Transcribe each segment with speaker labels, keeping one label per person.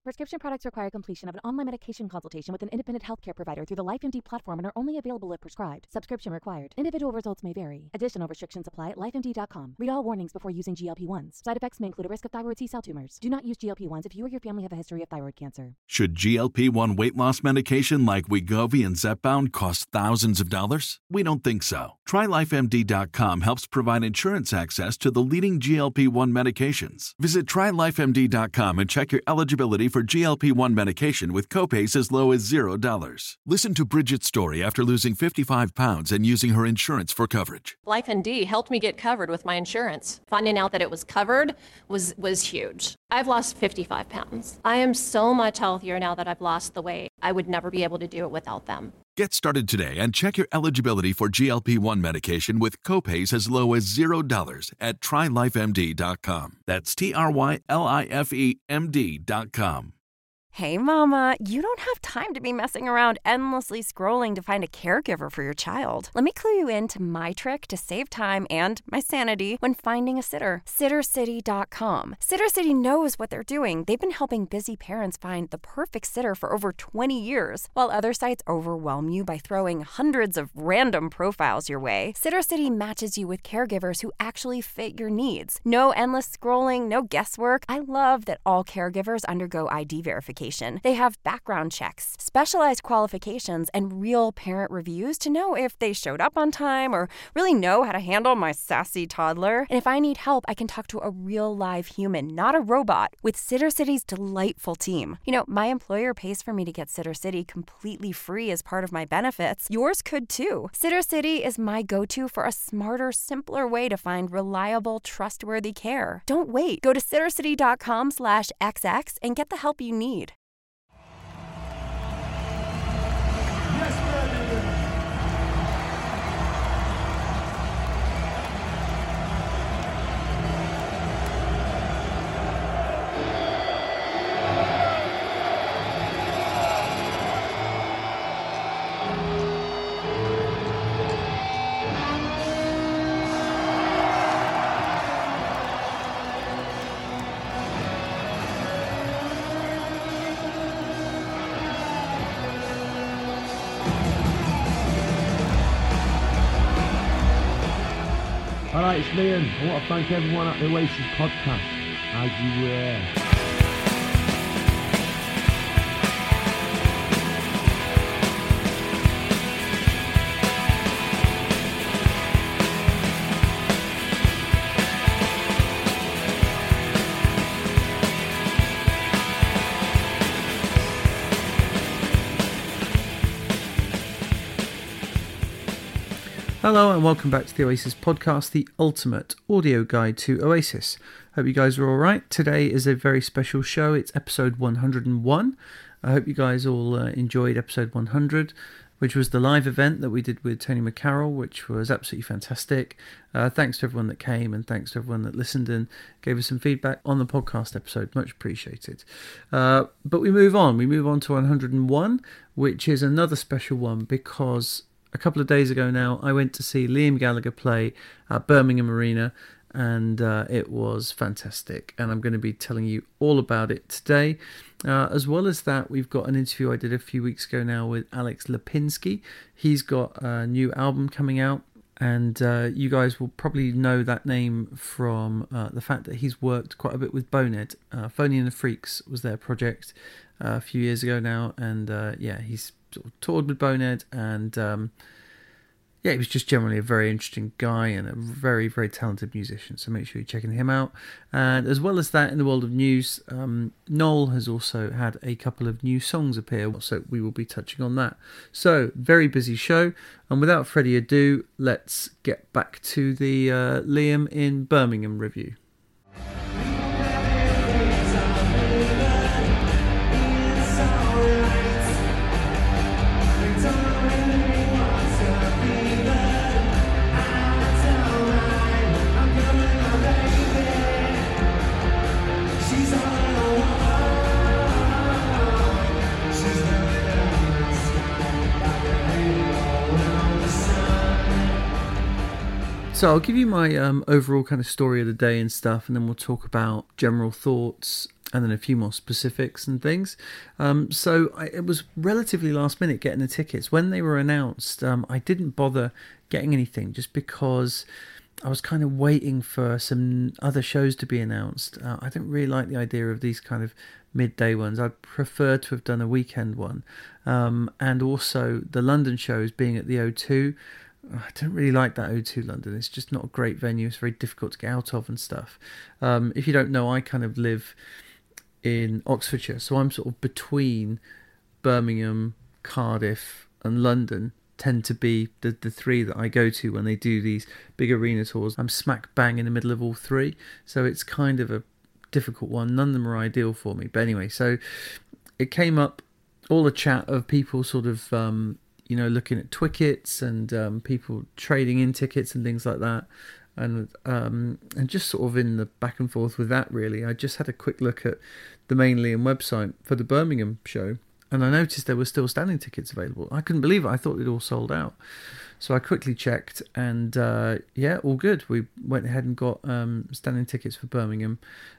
Speaker 1: Prescription products require completion of an online medication consultation with an independent healthcare provider through the LifeMD platform and are only available if prescribed. Subscription required. Individual results may vary. Additional restrictions apply at lifemd.com. Read all warnings before using GLP-1s. Side effects may include a risk of thyroid C-cell tumors. Do not use GLP-1s if you or your family have a history of thyroid cancer.
Speaker 2: Should GLP-1 weight loss medication like Wegovy and Zepbound cost thousands of dollars? We don't think so. TryLifeMD.com helps provide insurance access to the leading GLP-1 medications. Visit TryLifeMD.com and check your eligibility for GLP-1 medication with copays as low as $0. Listen to Bridget's story after losing 55 pounds and using her insurance for coverage.
Speaker 3: LifeMD helped me get covered with my insurance. Finding out that it was covered was huge. I've lost 55 pounds. I am so much healthier now that I've lost the weight. I would never be able to do it without them.
Speaker 2: Get started today and check your eligibility for GLP-1 medication with copays as low as $0 at TryLifeMD.com. That's TryLifeMD.com.
Speaker 4: Hey, Mama, you don't have time to be messing around endlessly scrolling to find a caregiver for your child. Let me clue you into my trick to save time and my sanity when finding a sitter. SitterCity.com. SitterCity knows what they're doing. They've been helping busy parents find the perfect sitter for over 20 years. While other sites overwhelm you by throwing hundreds of random profiles your way, SitterCity matches you with caregivers who actually fit your needs. No endless scrolling, no guesswork. I love that all caregivers undergo ID verification. They have background checks, specialized qualifications, and real parent reviews to know if they showed up on time or really know how to handle my sassy toddler. And if I need help, I can talk to a real live human, not a robot, with SitterCity's delightful team. You know, my employer pays for me to get SitterCity completely free as part of my benefits. Yours could too. SitterCity is my go-to for a smarter, simpler way to find reliable, trustworthy care. Don't wait. Go to SitterCity.com/XX and get the help you need.
Speaker 5: Alright, it's Liam. I want to thank everyone at the Oasis podcast. As you were.
Speaker 6: Hello and welcome back to the Oasis podcast, the ultimate audio guide to Oasis. Hope you guys are alright. Today is a very special show. It's episode 101. I hope you guys all enjoyed episode 100, which was the live event that we did with Tony McCarroll, which was absolutely fantastic. Thanks to everyone that came and thanks to everyone that listened and gave us some feedback on the podcast episode. Much appreciated. But we move on. We move on to 101, which is another special one because a couple of days ago now, I went to see Liam Gallagher play at Birmingham Arena, and it was fantastic. And I'm going to be telling you all about it today. As well as that, we've got an interview I did a few weeks ago now with Alex Lipinski. He's got a new album coming out, and you guys will probably know that name from the fact that he's worked quite a bit with Bonehead. Phony and the Freaks was their project a few years ago now, and he's sort of toured with Bonehead, and he was just generally a very interesting guy and a very, very talented musician, so make sure you're checking him out. And as well as that, in the world of news, Noel has also had a couple of new songs appear, so we will be touching on that. So, very busy show, and without further ado, let's get back to the Liam in Birmingham review. So I'll give you my overall kind of story of the day and stuff, and then we'll talk about general thoughts and then a few more specifics and things. It was relatively last minute getting the tickets. When they were announced, I didn't bother getting anything just because I was kind of waiting for some other shows to be announced. I don't really like the idea of these kind of midday ones. I'd prefer to have done a weekend one. And also the London shows being at the O2. I don't really like that O2 London. It's just not a great venue. It's very difficult to get out of and stuff. If you don't know, I kind of live in Oxfordshire, so I'm sort of between Birmingham, Cardiff and London. Tend to be the three that I go to when they do these big arena tours. I'm smack bang in the middle of all three, so it's kind of a difficult one. None of them are ideal for me. But anyway, so it came up, all the chat of people sort of looking at Twickets and people trading in tickets and things like that, and just sort of in the back and forth with that. Really, I just had a quick look at the main Liam website for the Birmingham show, and I noticed there were still standing tickets available. I couldn't believe it. I thought they'd all sold out. So I quickly checked, and all good. We went ahead and got standing tickets for Birmingham.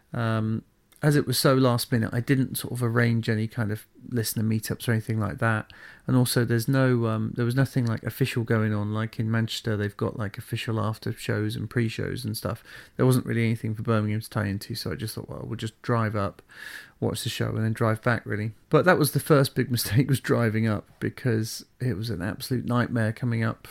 Speaker 6: As it was so last minute, I didn't sort of arrange any kind of listener meetups or anything like that. And also, there was nothing like official going on. Like in Manchester, they've got like official after shows and pre-shows and stuff. There wasn't really anything for Birmingham to tie into, so I just thought, well, we'll just drive up, watch the show, and then drive back, really. But that was the first big mistake, was driving up, because it was an absolute nightmare coming up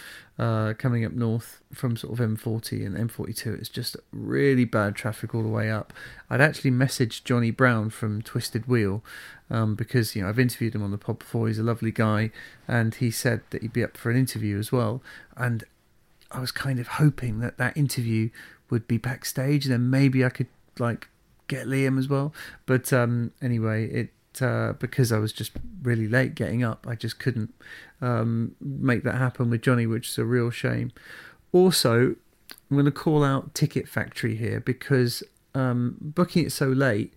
Speaker 6: north from sort of M40 and M42. It's just really bad traffic all the way up. I'd actually messaged Johnny Brown from Twisted Wheel, because I've interviewed him on the pod before. He's a lovely guy, and he said that he'd be up for an interview as well. And I was kind of hoping that interview would be backstage, and then maybe I could like get Liam as well. But anyway, because I was just really late getting up, I just couldn't make that happen with Johnny, which is a real shame. Also, I'm going to call out Ticket Factory here, because booking it so late,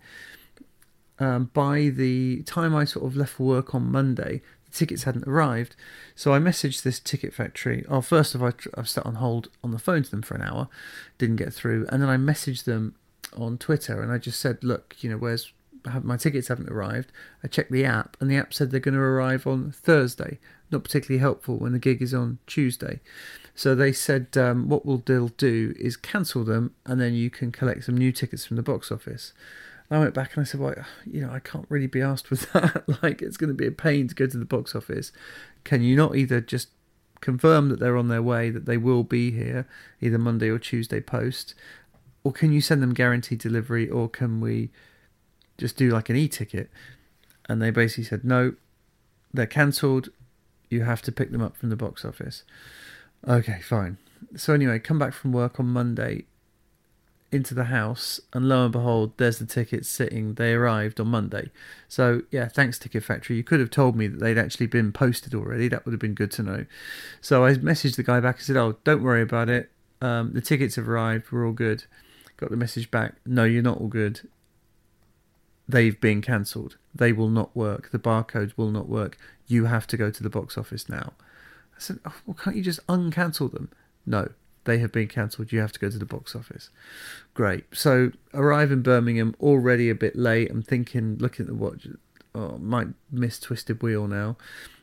Speaker 6: by the time I sort of left for work on Monday, the tickets hadn't arrived. So I messaged this Ticket Factory. Oh, first of all, I've sat on hold on the phone to them for an hour, didn't get through, and then I messaged them on Twitter, and I just said, look, my tickets haven't arrived. I checked the app, and the app said they're going to arrive on Thursday. Not particularly helpful when the gig is on Tuesday. So they said what they'll do is cancel them, and then you can collect some new tickets from the box office. And I went back and I said, well, I can't really be asked with that. Like, it's going to be a pain to go to the box office. Can you not either just confirm that they're on their way, that they will be here, either Monday or Tuesday post, or can you send them guaranteed delivery, or can we just do like an e-ticket? And they basically said, no, they're cancelled. You have to pick them up from the box office. Okay, fine. So anyway, come back from work on Monday into the house, and lo and behold, there's the tickets sitting. They arrived on Monday. So yeah, thanks Ticket Factory. You could have told me that they'd actually been posted already. That would have been good to know. So I messaged the guy back and said, oh, don't worry about it. The tickets have arrived. We're all good. Got the message back. No, you're not all good. They've been cancelled. They will not work. The barcodes will not work. You have to go to the box office now. I said, oh, well, can't you just uncancel them? No, they have been cancelled. You have to go to the box office. Great. So arrive in Birmingham, already a bit late. I'm thinking, looking at the watch, might miss Twisted Wheel now.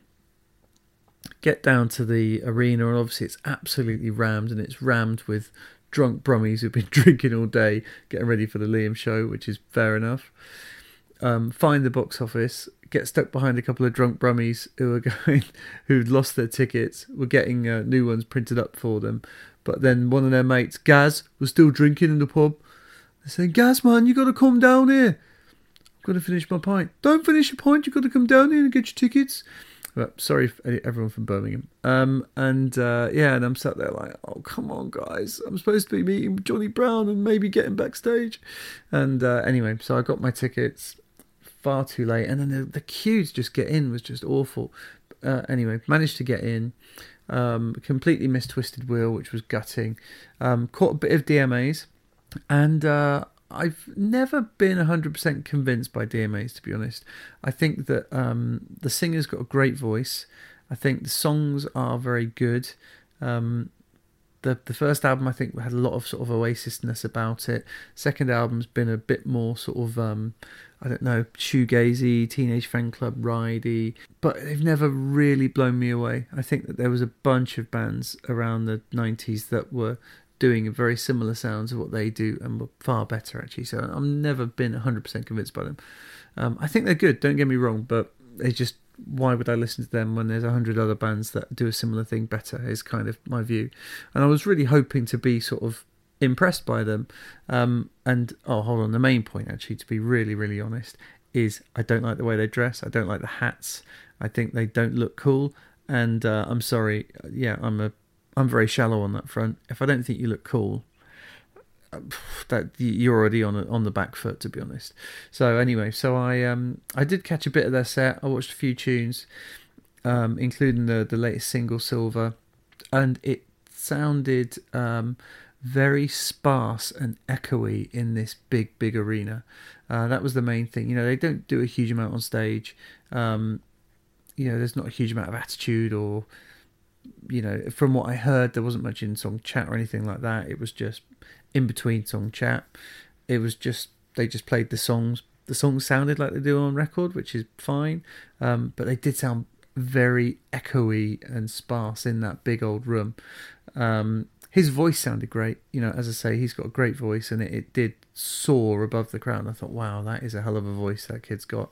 Speaker 6: Get down to the arena, and obviously it's absolutely rammed, and it's rammed with drunk brummies who've been drinking all day, getting ready for the Liam show, which is fair enough. Find the box office, get stuck behind a couple of drunk brummies who'd lost their tickets, were getting new ones printed up for them. But then one of their mates, Gaz, was still drinking in the pub. They're saying, Gaz, man, you got to come down here. I've got to finish my pint. Don't finish your pint, you've got to come down here and get your tickets. But sorry, everyone from Birmingham. And I'm sat there like, oh, come on, guys. I'm supposed to be meeting Johnny Brown and maybe getting backstage. And anyway, so I got my tickets far too late. And then the queue to just get in was just awful. Anyway, managed to get in. Completely missed Twisted Wheel, which was gutting. Caught a bit of DMAs. And I've never been 100% convinced by DMAs, to be honest. I think that the singer's got a great voice. I think the songs are very good. The first album, I think, had a lot of sort of Oasis-ness about it. Second album's been a bit more sort of, I don't know, shoegazy, Teenage Fan Club ridey, but they've never really blown me away. I think that there was a bunch of bands around the 90s that were doing very similar sounds of what they do and were far better, actually. So I've never been 100% convinced by them. I think they're good, don't get me wrong, but they just, why would I listen to them when there's 100 other bands that do a similar thing better, is kind of my view. And I was really hoping to be sort of impressed by them. And hold on, the main point, actually, to be really, really honest, is I don't like the way they dress. I don't like the hats. I think they don't look cool. And I'm sorry, yeah, I'm very shallow on that front. If I don't think you look cool, that you're already on the back foot, to be honest. So anyway, I did catch a bit of their set. I watched a few tunes, including the latest single, Silver, and it sounded very sparse and echoey in this big arena. That was the main thing. You know, they don't do a huge amount on stage. You know, there's not a huge amount of attitude, or, you know, from what I heard, there wasn't much in song chat or anything like that. It was just in between song chat. It was just, they just played the songs. The songs sounded like they do on record, which is fine, but they did sound very echoey and sparse in that big old room. His voice sounded great. You know, as I say, he's got a great voice, and it did soar above the crowd. I thought, wow, that is a hell of a voice that kid's got.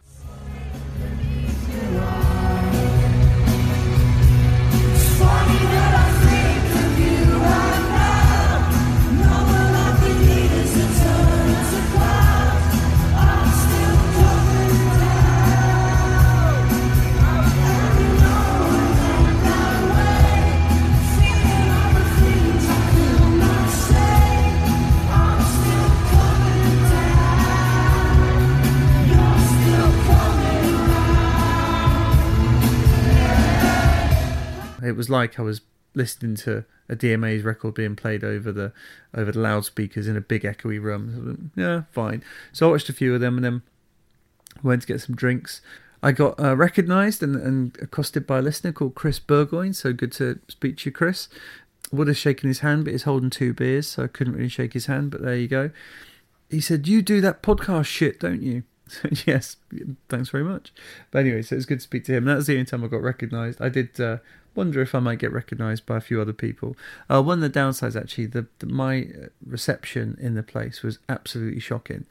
Speaker 6: It was like I was listening to a DMA's record being played over the loudspeakers in a big echoey room. Yeah, fine. So I watched a few of them and then went to get some drinks. I got recognised and accosted by a listener called Chris Burgoyne, so good to speak to you, Chris. Would have shaken his hand, but he's holding 2 beers, so I couldn't really shake his hand, but there you go. He said, "You do that podcast shit, don't you?" Yes, thanks very much. But anyway, so it was good to speak to him. That was the only time I got recognised. I did wonder if I might get recognised by a few other people. One of the downsides, actually, my reception in the place was absolutely shocking.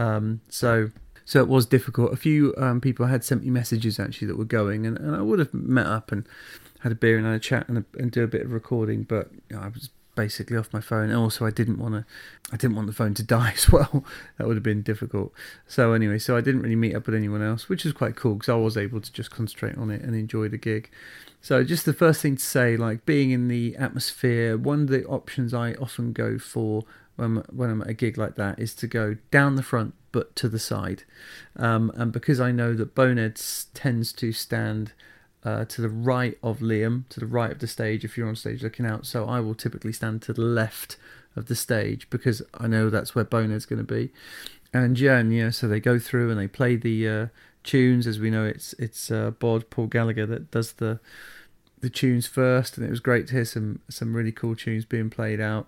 Speaker 6: So it was difficult. A few people had sent me messages, actually, that were going, and I would have met up and had a beer and had a chat and do a bit of recording, but I was basically off my phone. And also, I didn't want the phone to die as well. That would have been difficult. So anyway, I didn't really meet up with anyone else, which is quite cool because I was able to just concentrate on it and enjoy the gig. So just the first thing to say, like being in the atmosphere, one of the options I often go for when I'm at a gig like that is to go down the front but to the side. And because I know that Bonehead tends to stand to the right of Liam, to the right of the stage if you're on stage looking out, so I will typically stand to the left of the stage because I know that's where Bonehead's going to be. And yeah, so they go through and they play the tunes. As we know, it's Paul Gallagher that does the tunes first, and it was great to hear some really cool tunes being played out,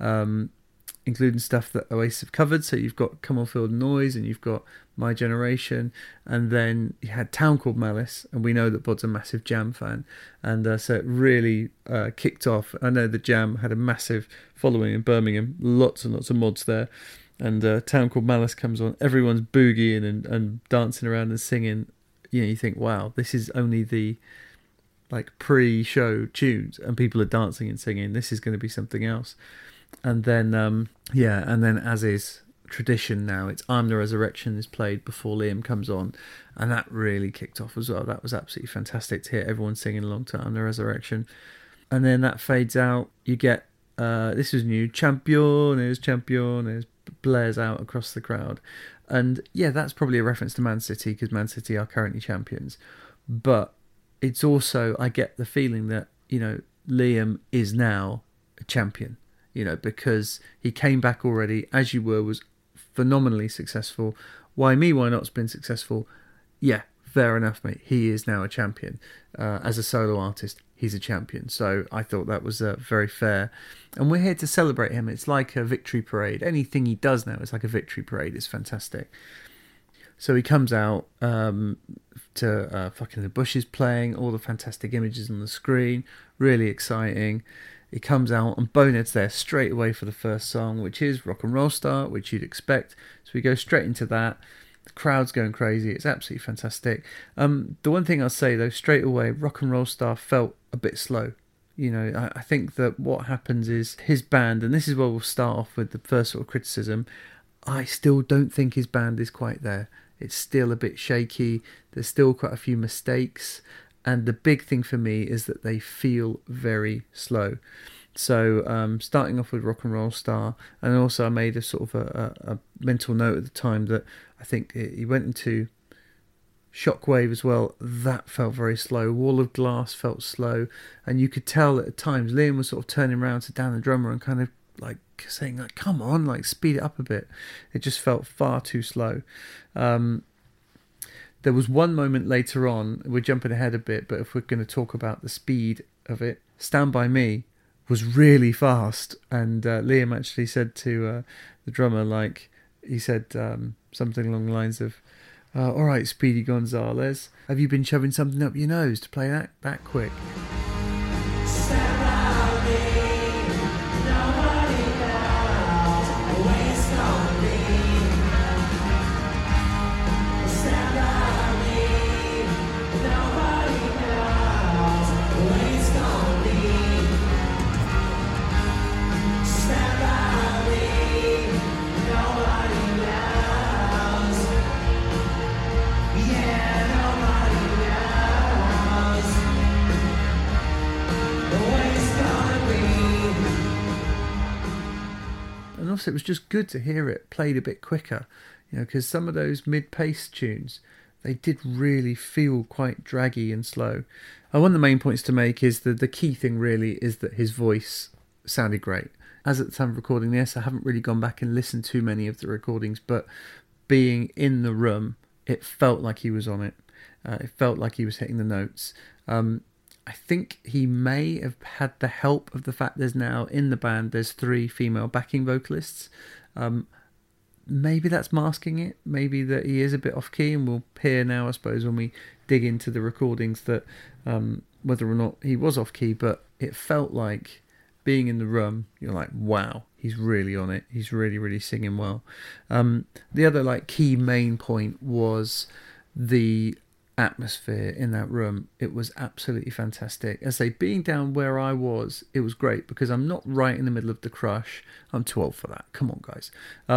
Speaker 6: including stuff that Oasis have covered. So you've got Come On Feel the Noise, and you've got My Generation, and then you had Town Called Malice, and we know that Bod's a massive Jam fan, and so it really kicked off. I know the Jam had a massive following in Birmingham, lots and lots of mods there, and Town Called Malice comes on, everyone's boogieing and dancing around and singing. You know, you think, wow, this is only the like pre-show tunes and people are dancing and singing. This is going to be something else. And then and then as is tradition now, it's I'm the Resurrection is played before Liam comes on, and that really kicked off as well. That was absolutely fantastic to hear everyone singing along to I'm the Resurrection. And then that fades out. You get this was new, Championes blares out across the crowd. And yeah, that's probably a reference to Man City because Man City are currently champions. But it's also, I get the feeling that, you know, Liam is now a champion, you know, because he came back already, As You Were was phenomenally successful. Why Me, Why Not's been successful. Yeah, fair enough, mate. He is now a champion as a solo artist. he's a champion. So I thought that was very fair. And we're here to celebrate him. It's like a victory parade. Anything he does now is like a victory parade. It's fantastic. So he comes out to Fucking the Bush is playing, all the fantastic images on the screen, really exciting. He comes out and Bonehead's there straight away for the first song, which is Rock and Roll Star, which you'd expect. So we go straight into that. The crowd's going crazy. It's absolutely fantastic. The one thing I'll say though, straight away, Rock and Roll Star felt a bit slow. You know, I think that what happens is his band, and this is where we'll start off with the first sort of criticism, I still don't think his band is quite there. It's still a bit shaky. There's still quite a few mistakes. And the big thing for me is that they feel very slow. So starting off with Rock and Roll Star, and also I made a sort of a mental note at the time that I think he went into Shockwave as well. That felt very slow. Wall of Glass felt slow. And you could tell at times Liam was sort of turning around to Dan the drummer and kind of like saying like, come on, like speed it up a bit. It just felt far too slow. There was one moment later on, we're jumping ahead a bit, but if we're going to talk about the speed of it, Stand By Me was really fast. And Liam actually said to the drummer, like, he said something along the lines of, all right, Speedy Gonzales, have you been shoving something up your nose to play that quick? It was just good to hear it played a bit quicker, you know, because some of those mid-pace tunes, they did really feel quite draggy and slow. One of the main points to make is that the key thing really is that his voice sounded great. As at the time of recording this, I haven't really gone back and listened to many of the recordings, but being in the room, it felt like he was on it. It felt like he was hitting the notes. I think he may have had the help of the fact there's now in the band there's 3 female backing vocalists. Maybe that's masking it. Maybe that he is a bit off key, and we'll hear now, I suppose, when we dig into the recordings that whether or not he was off key. But it felt like being in the room, you're like, wow, he's really on it. He's really, really singing well. The other like key main point was the atmosphere in that room. It was absolutely fantastic. As I say, being down where I was, it was great because I'm not right in the middle of the crush. I'm too old for that. Come on, guys.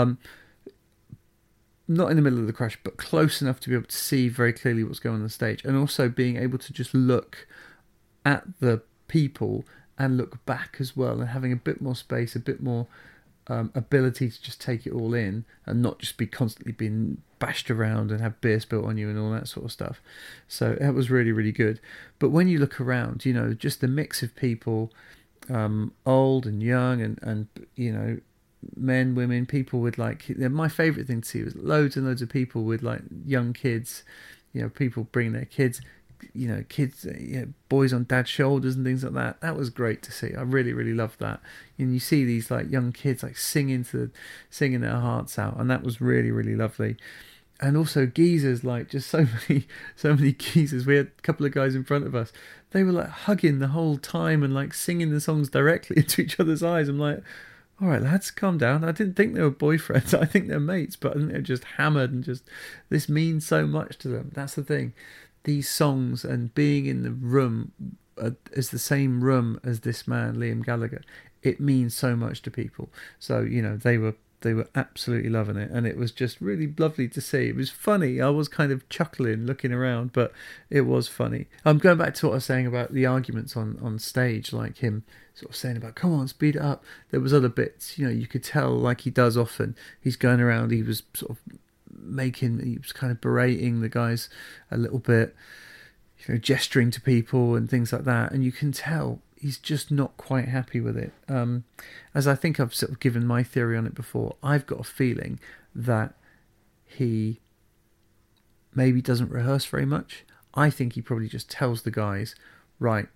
Speaker 6: Not in the middle of the crush, but close enough to be able to see very clearly what's going on the stage, and also being able to just look at the people and look back as well, and having a bit more space, a bit more ability to just take it all in and not just be constantly being bashed around and have beer spilt on you and all that sort of stuff. So that was really, really good. But when you look around, you know, just the mix of people, old and young and you know, men, women, people with like, my favourite thing to see was loads and loads of people with like young kids, you know, people bringing their kids, you know, kids, you know, boys on dad's shoulders and things like that. That was great to see. I really, really loved that. And you see these like young kids like singing their hearts out, and that was really, really lovely. And also geezers, like just so many geezers. We had a couple of guys in front of us. They were like hugging the whole time and like singing the songs directly into each other's eyes. I'm like, all right, lads, calm down. I didn't think they were boyfriends. I think they're mates, but I think they're just hammered and just, this means so much to them. That's the thing. These songs and being in the room as the same room as this man, Liam Gallagher, it means so much to people. So, you know, they were absolutely loving it, and it was just really lovely to see. It was funny. I was kind of chuckling looking around, but it was funny. I'm going back to what I was saying about the arguments on stage, like him sort of saying about, come on, speed it up. There was other bits, you know, you could tell, like he does often. He's going around, he was sort of he was kind of berating the guys a little bit, you know, gesturing to people and things like that, and you can tell he's just not quite happy with it. As I think I've sort of given my theory on it before, I've got a feeling that he maybe doesn't rehearse very much. I think he probably just tells the guys, right,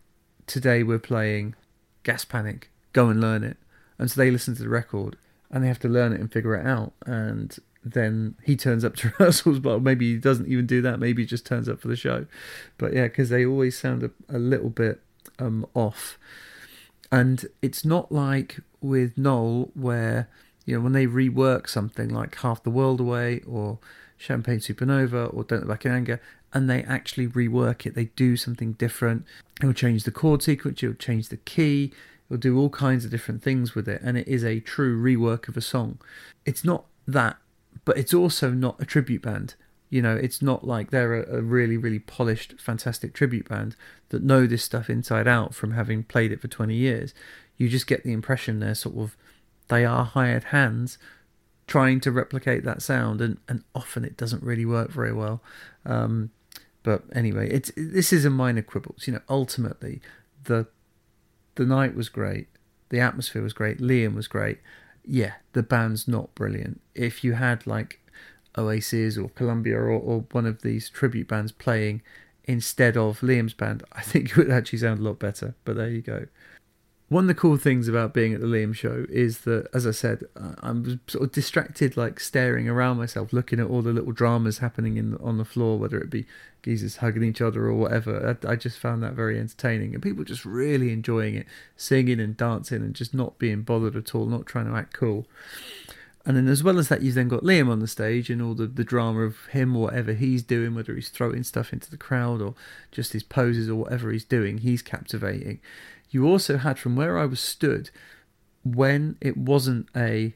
Speaker 6: today we're playing Gas Panic, go and learn it. And so they listen to the record and they have to learn it and figure it out. And then he turns up to rehearsals, but maybe he doesn't even do that. Maybe he just turns up for the show. But yeah, because they always sound a little bit off. And it's not like with Noel where, you know, when they rework something like Half the World Away or Champagne Supernova or Don't Look Back in Anger, and they actually rework it, they do something different. He'll change the chord sequence, he'll change the key, he'll do all kinds of different things with it, and it is a true rework of a song. It's not that, but it's also not a tribute band. You know, it's not like they're a really, really polished, fantastic tribute band that know this stuff inside out from having played it for 20 years. You just get the impression they are hired hands trying to replicate that sound, and often it doesn't really work very well. But anyway, this is a minor quibbles. You know, ultimately, the night was great, the atmosphere was great, Liam was great. Yeah, the band's not brilliant. If you had like Oasis or Columbia or one of these tribute bands playing instead of Liam's band, I think it would actually sound a lot better. But there you go. One of the cool things about being at the Liam show is that, as I said, I'm sort of distracted, like staring around myself, looking at all the little dramas happening on the floor, whether it be geezers hugging each other or whatever. I just found that very entertaining, and people just really enjoying it, singing and dancing and just not being bothered at all, not trying to act cool. And then as well as that, you've then got Liam on the stage and all the drama of him or whatever he's doing, whether he's throwing stuff into the crowd or just his poses or whatever he's doing, he's captivating. You also had, from where I was stood, when it wasn't a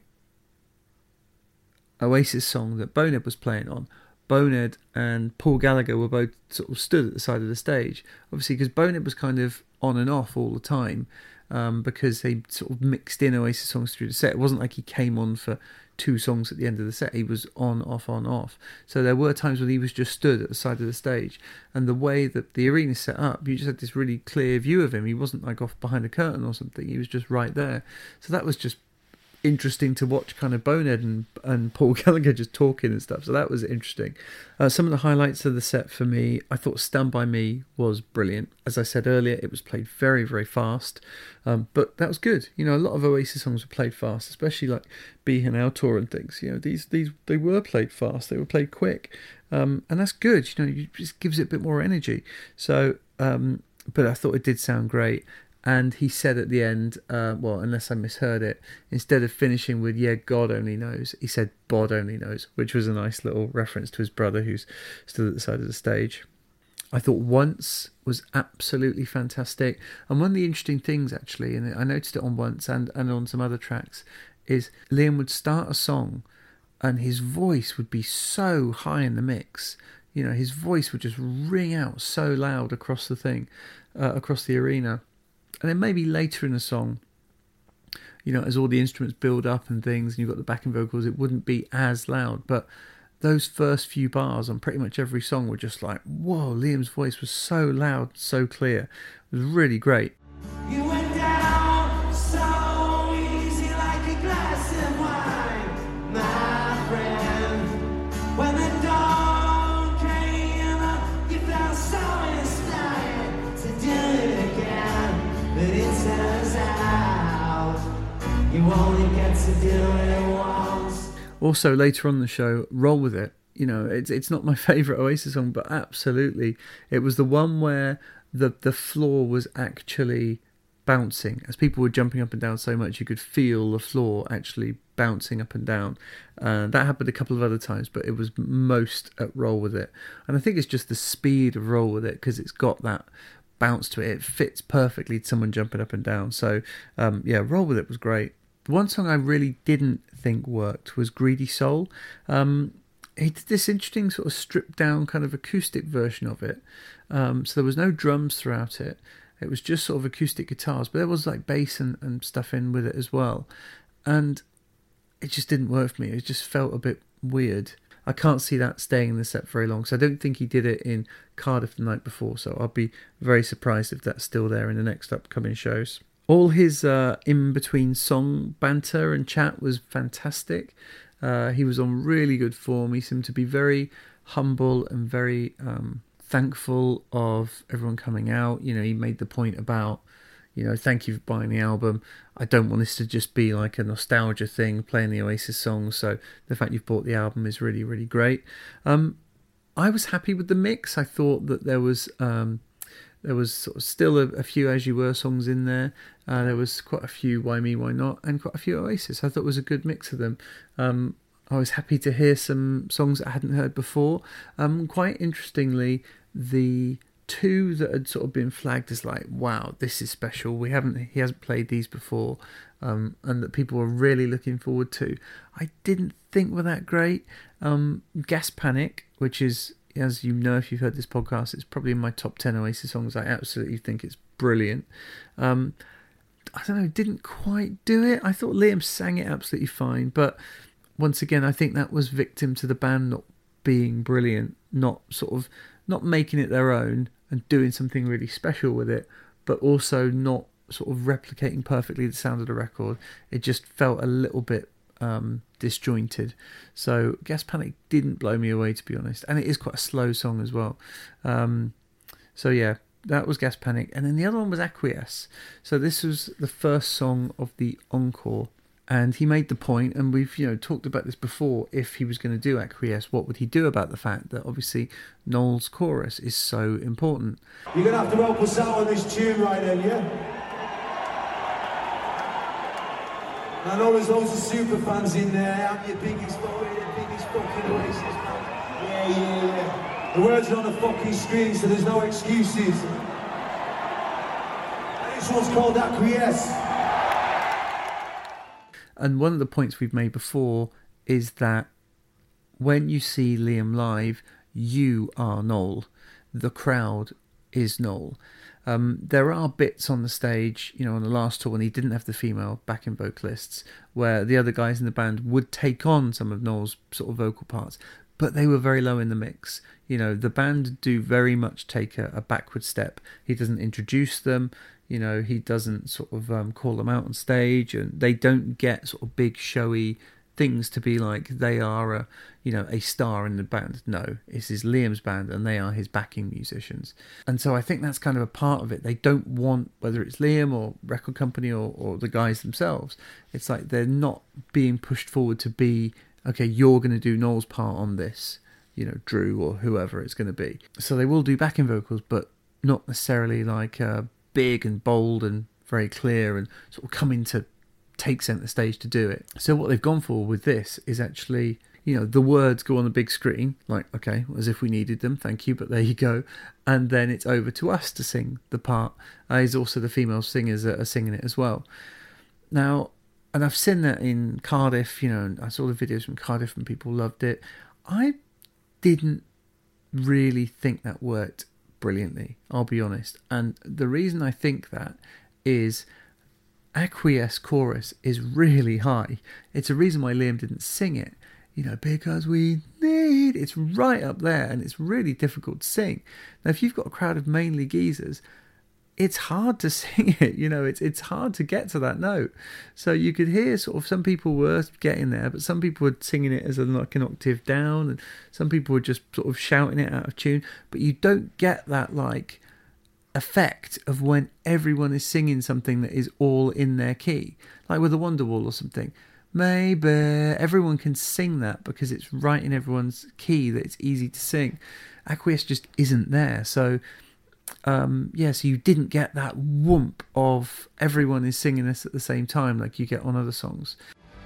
Speaker 6: Oasis song that Bonehead was playing on, Bonehead and Paul Gallagher were both sort of stood at the side of the stage. Obviously, because Bonehead was kind of on and off all the time, because they sort of mixed in Oasis songs through the set. It wasn't like he came on for 2 songs at the end of the set. He was on, off, on, off. So there were times when he was just stood at the side of the stage. And the way that the arena's set up, you just had this really clear view of him. He wasn't like off behind a curtain or something. He was just right there. So that was just interesting to watch, kind of Bonehead and Paul Gallagher just talking and stuff. So that was interesting. Some of the highlights of the set for me, I thought Stand By Me was brilliant. As I said earlier, it was played very, very fast. But that was good. You know, a lot of Oasis songs were played fast, especially like Be Here Now Tour and things. You know, these they were played fast. They were played quick. And that's good. You know, it just gives it a bit more energy. So, but I thought it did sound great. And he said at the end, well, unless I misheard it, instead of finishing with, yeah, God only knows, he said, Bod only knows, which was a nice little reference to his brother who's stood at the side of the stage. I thought Once was absolutely fantastic. And one of the interesting things, actually, and I noticed it on Once and on some other tracks, is Liam would start a song and his voice would be so high in the mix. You know, his voice would just ring out so loud across the thing, across the arena. And then maybe later in the song, you know, as all the instruments build up and things, and you've got the backing vocals, it wouldn't be as loud. But those first few bars on pretty much every song were just like, whoa, Liam's voice was so loud, so clear. It was really great.
Speaker 7: You went down so easy like a glass of wine, my friend. When the dawn came up, you felt so inspired to do it again. But it turns out you only get to do it once.
Speaker 6: Also, later on in the show, Roll With It. You know, it's not my favourite Oasis song, but absolutely, it was the one where the floor was actually bouncing. As people were jumping up and down so much, you could feel the floor actually bouncing up and down. That happened a couple of other times, but it was most at Roll With It. And I think it's just the speed of Roll With It, because it's got that bounce to it. It fits perfectly to someone jumping up and down. So yeah, Roll With It was great. The one song I really didn't think worked was Greedy Soul. He did this interesting sort of stripped down kind of acoustic version of it. So there was no drums throughout it. It was just sort of acoustic guitars, but there was like bass and stuff in with it as well. And it just didn't work for me. It just felt a bit weird. I can't see that staying in the set very long, so I don't think he did it in Cardiff the night before, so I'll be very surprised if that's still there in the next upcoming shows. All his in-between song banter and chat was fantastic. He was on really good form. He seemed to be very humble and very thankful of everyone coming out. You know, he made the point about, you know, thank you for buying the album. I don't want this to just be like a nostalgia thing, playing the Oasis songs. So the fact you've bought the album is really, really great. I was happy with the mix. I thought that there was sort of still a few As You Were songs in there. There was quite a few Why Me, Why Not, and quite a few Oasis. I thought it was a good mix of them. I was happy to hear some songs that I hadn't heard before. Quite interestingly, the two that had sort of been flagged as like, wow, this is special. He hasn't played these before, and that people were really looking forward to, I didn't think were that great. Gas Panic, which is, as you know, if you've heard this podcast, it's probably in my top 10 Oasis songs. I absolutely think it's brilliant. I don't know, didn't quite do it. I thought Liam sang it absolutely fine, but once again, I think that was victim to the band not being brilliant, not making it their own and doing something really special with it, but also not sort of replicating perfectly the sound of the record. It just felt a little bit disjointed. So Gas Panic didn't blow me away, to be honest, and it is quite a slow song as well. So yeah, that was Gas Panic, and then the other one was Acquiesce. So this was the first song of the encore, and he made the point, and we've talked about this before, if he was going to do Acquiesce, what would he do about the fact that obviously Noel's chorus is so important.
Speaker 7: You're going to have to help us out on this tune right then, yeah? I know there's loads of super fans in there. I'm your biggest fucking Oasis fan. Yeah. The words are on the fucking screen, so there's no excuses. And this one's called Acquiesce.
Speaker 6: And one of the points we've made before is that when you see Liam live, you are Noel. The crowd is Noel. There are bits on the stage, on the last tour when he didn't have the female backing vocalists, where the other guys in the band would take on some of Noel's sort of vocal parts, but they were very low in the mix. The band do very much take a backward step. He doesn't introduce them. He doesn't sort of call them out on stage, and they don't get sort of big showy things to be like they are a star in the band. No, this is Liam's band and they are his backing musicians. And so I think that's kind of a part of it. They don't want, whether it's Liam or record company or the guys themselves, it's like they're not being pushed forward to be, okay, you're going to do Noel's part on this, Drew or whoever it's going to be. So they will do backing vocals, but not necessarily like big and bold and very clear and sort of coming to take centre stage to do it. So what they've gone for with this is actually, the words go on the big screen, like, okay, as if we needed them, thank you, but there you go. And then it's over to us to sing the part. There's also the female singers that are singing it as well. Now, and I've seen that in Cardiff, I saw the videos from Cardiff and people loved it. I didn't really think that worked brilliantly, I'll be honest. And the reason I think that is Acquiesce chorus is really high. It's a reason why Liam didn't sing it, because we need, it's right up there and it's really difficult to sing. Now if you've got a crowd of mainly geezers, it's hard to sing it, it's hard to get to that note. So you could hear sort of some people were getting there, but some people were singing it as like an octave down, and some people were just sort of shouting it out of tune. But you don't get that like effect of when everyone is singing something that is all in their key, like with a Wonderwall or something. Maybe everyone can sing that because it's right in everyone's key, that it's easy to sing. Acquiesce just isn't there. So so you didn't get that whoomp of everyone is singing this at the same time like you get on other songs.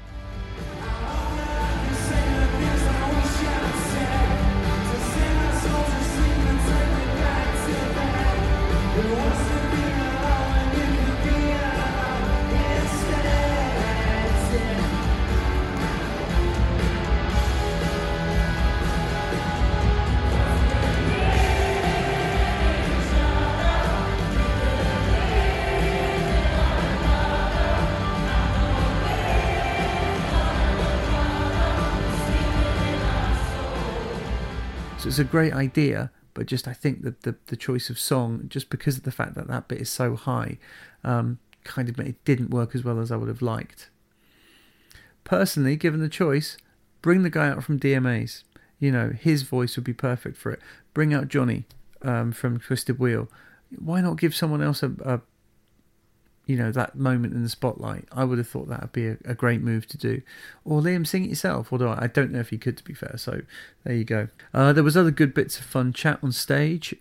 Speaker 6: So it's a great idea, but just I think that the choice of song, just because of the fact that that bit is so high, kind of it didn't work as well as I would have liked. Personally, given the choice, bring the guy out from DMAs. His voice would be perfect for it. Bring out Johnny. from Twisted Wheel. Why not give someone else a that moment in the spotlight? I would have thought that would be a great move to do. Or Liam, sing it yourself, although I don't know if he could, to be fair. So there you go. There was other good bits of fun chat on stage.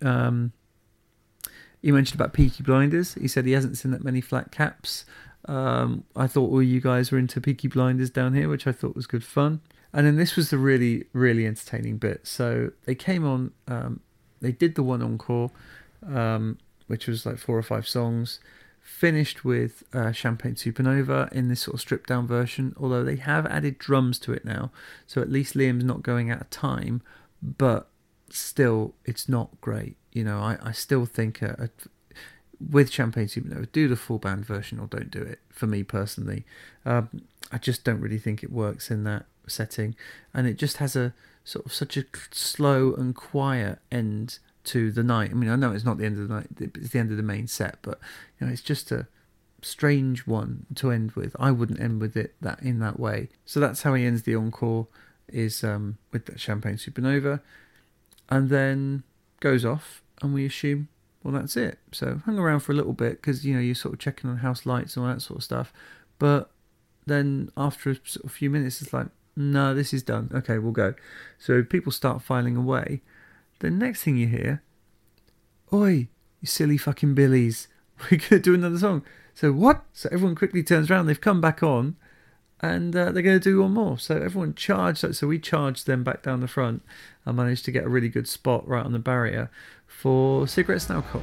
Speaker 6: He mentioned about Peaky Blinders. He said he hasn't seen that many flat caps. I thought all you guys were into Peaky Blinders down here, which I thought was good fun. And then this was the really, really entertaining bit. So they came on, they did the one encore, which was like 4 or 5 songs, finished with Champagne Supernova in this sort of stripped down version, although they have added drums to it now. So at least Liam's not going out of time, but still, it's not great. I still think with Champagne Supernova, do the full band version or don't do it, for me personally. I just don't really think it works in that setting, and it just has a sort of such a slow and quiet end to the night. I mean, I know it's not the end of the night, it's the end of the main set, but it's just a strange one to end with. I wouldn't end with it in that way. So that's how he ends the encore, is with that Champagne Supernova, and then goes off, and we assume, well, that's it. So hung around for a little bit because you're sort of checking on house lights and all that sort of stuff, but then after a sort of few minutes it's like, no, this is done, okay, we'll go. So people start filing away. The next thing you hear, oi, you silly fucking billies, we're going to do another song. So what? So everyone quickly turns around, they've come back on, and they're going to do one more. So everyone charged. So we charged them back down the front. I managed to get a really good spot right on the barrier for Cigarettes and Alcohol.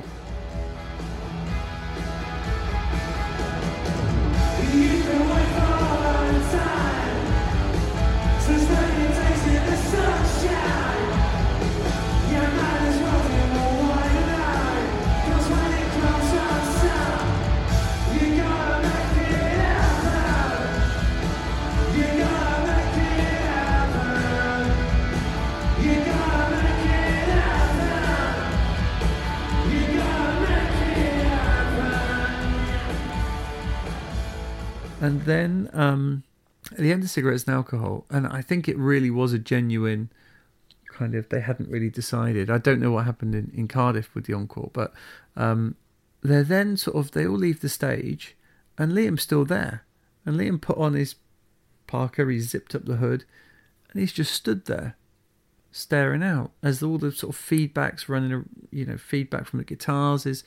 Speaker 6: And then at the end of Cigarettes and Alcohol, and I think it really was a genuine kind of, they hadn't really decided. I don't know what happened in Cardiff with the encore, but they're then sort of, they all leave the stage, and Liam's still there. And Liam put on his parka, he zipped up the hood, and he's just stood there, staring out, as all the sort of feedback's running, feedback from the guitars is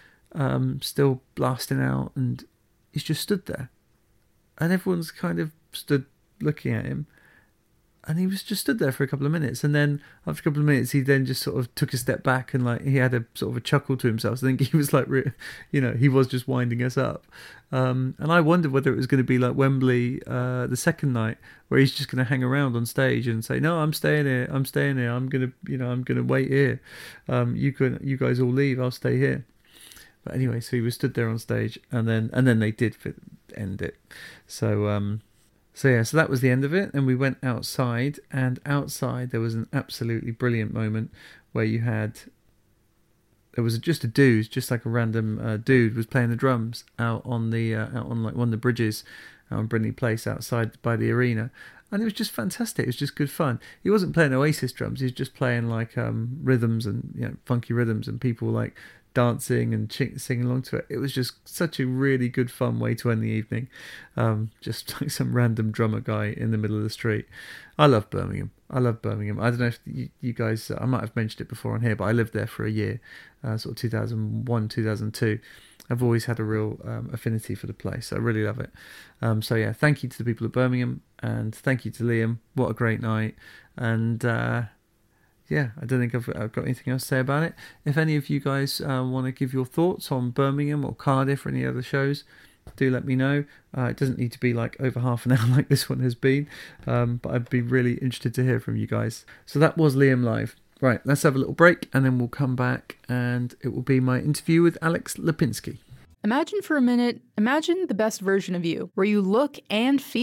Speaker 6: still blasting out, and he's just stood there. And everyone's kind of stood looking at him. And he was just stood there for a couple of minutes. And then after a couple of minutes, he then just sort of took a step back and he had a sort of a chuckle to himself. So I think he was he was just winding us up. And I wondered whether it was going to be like Wembley the second night, where he's just going to hang around on stage and say, no, I'm staying here. I'm going to wait here. You guys all leave. I'll stay here. But anyway, so he was stood there on stage, and then they did end it. So that was the end of it, and we went outside, and outside there was an absolutely brilliant moment where there was just a dude, just like a random dude was playing the drums out on like one of the bridges out on Brindley Place outside by the arena. And it was just fantastic. It was just good fun. He wasn't playing Oasis drums. He was just playing like rhythms and funky rhythms, and people like dancing and singing along to it. It was just such a really good fun way to end the evening. Just like some random drummer guy in the middle of the street. I love Birmingham. I don't know if you guys, I might have mentioned it before on here, but I lived there for a year, sort of 2001, 2002. I've always had a real affinity for the place. I really love it. So yeah, thank you to the people of Birmingham, and thank you to Liam. What a great night. And yeah, I don't think I've got anything else to say about it. If any of you guys want to give your thoughts on Birmingham or Cardiff or any other shows, do let me know. It doesn't need to be like over half an hour like this one has been, but I'd be really interested to hear from you guys. So that was Liam Live. Right, let's have a little break, and then we'll come back, and it will be my interview with Alex Lipinski.
Speaker 8: Imagine for a minute, imagine the best version of you, where you look and feel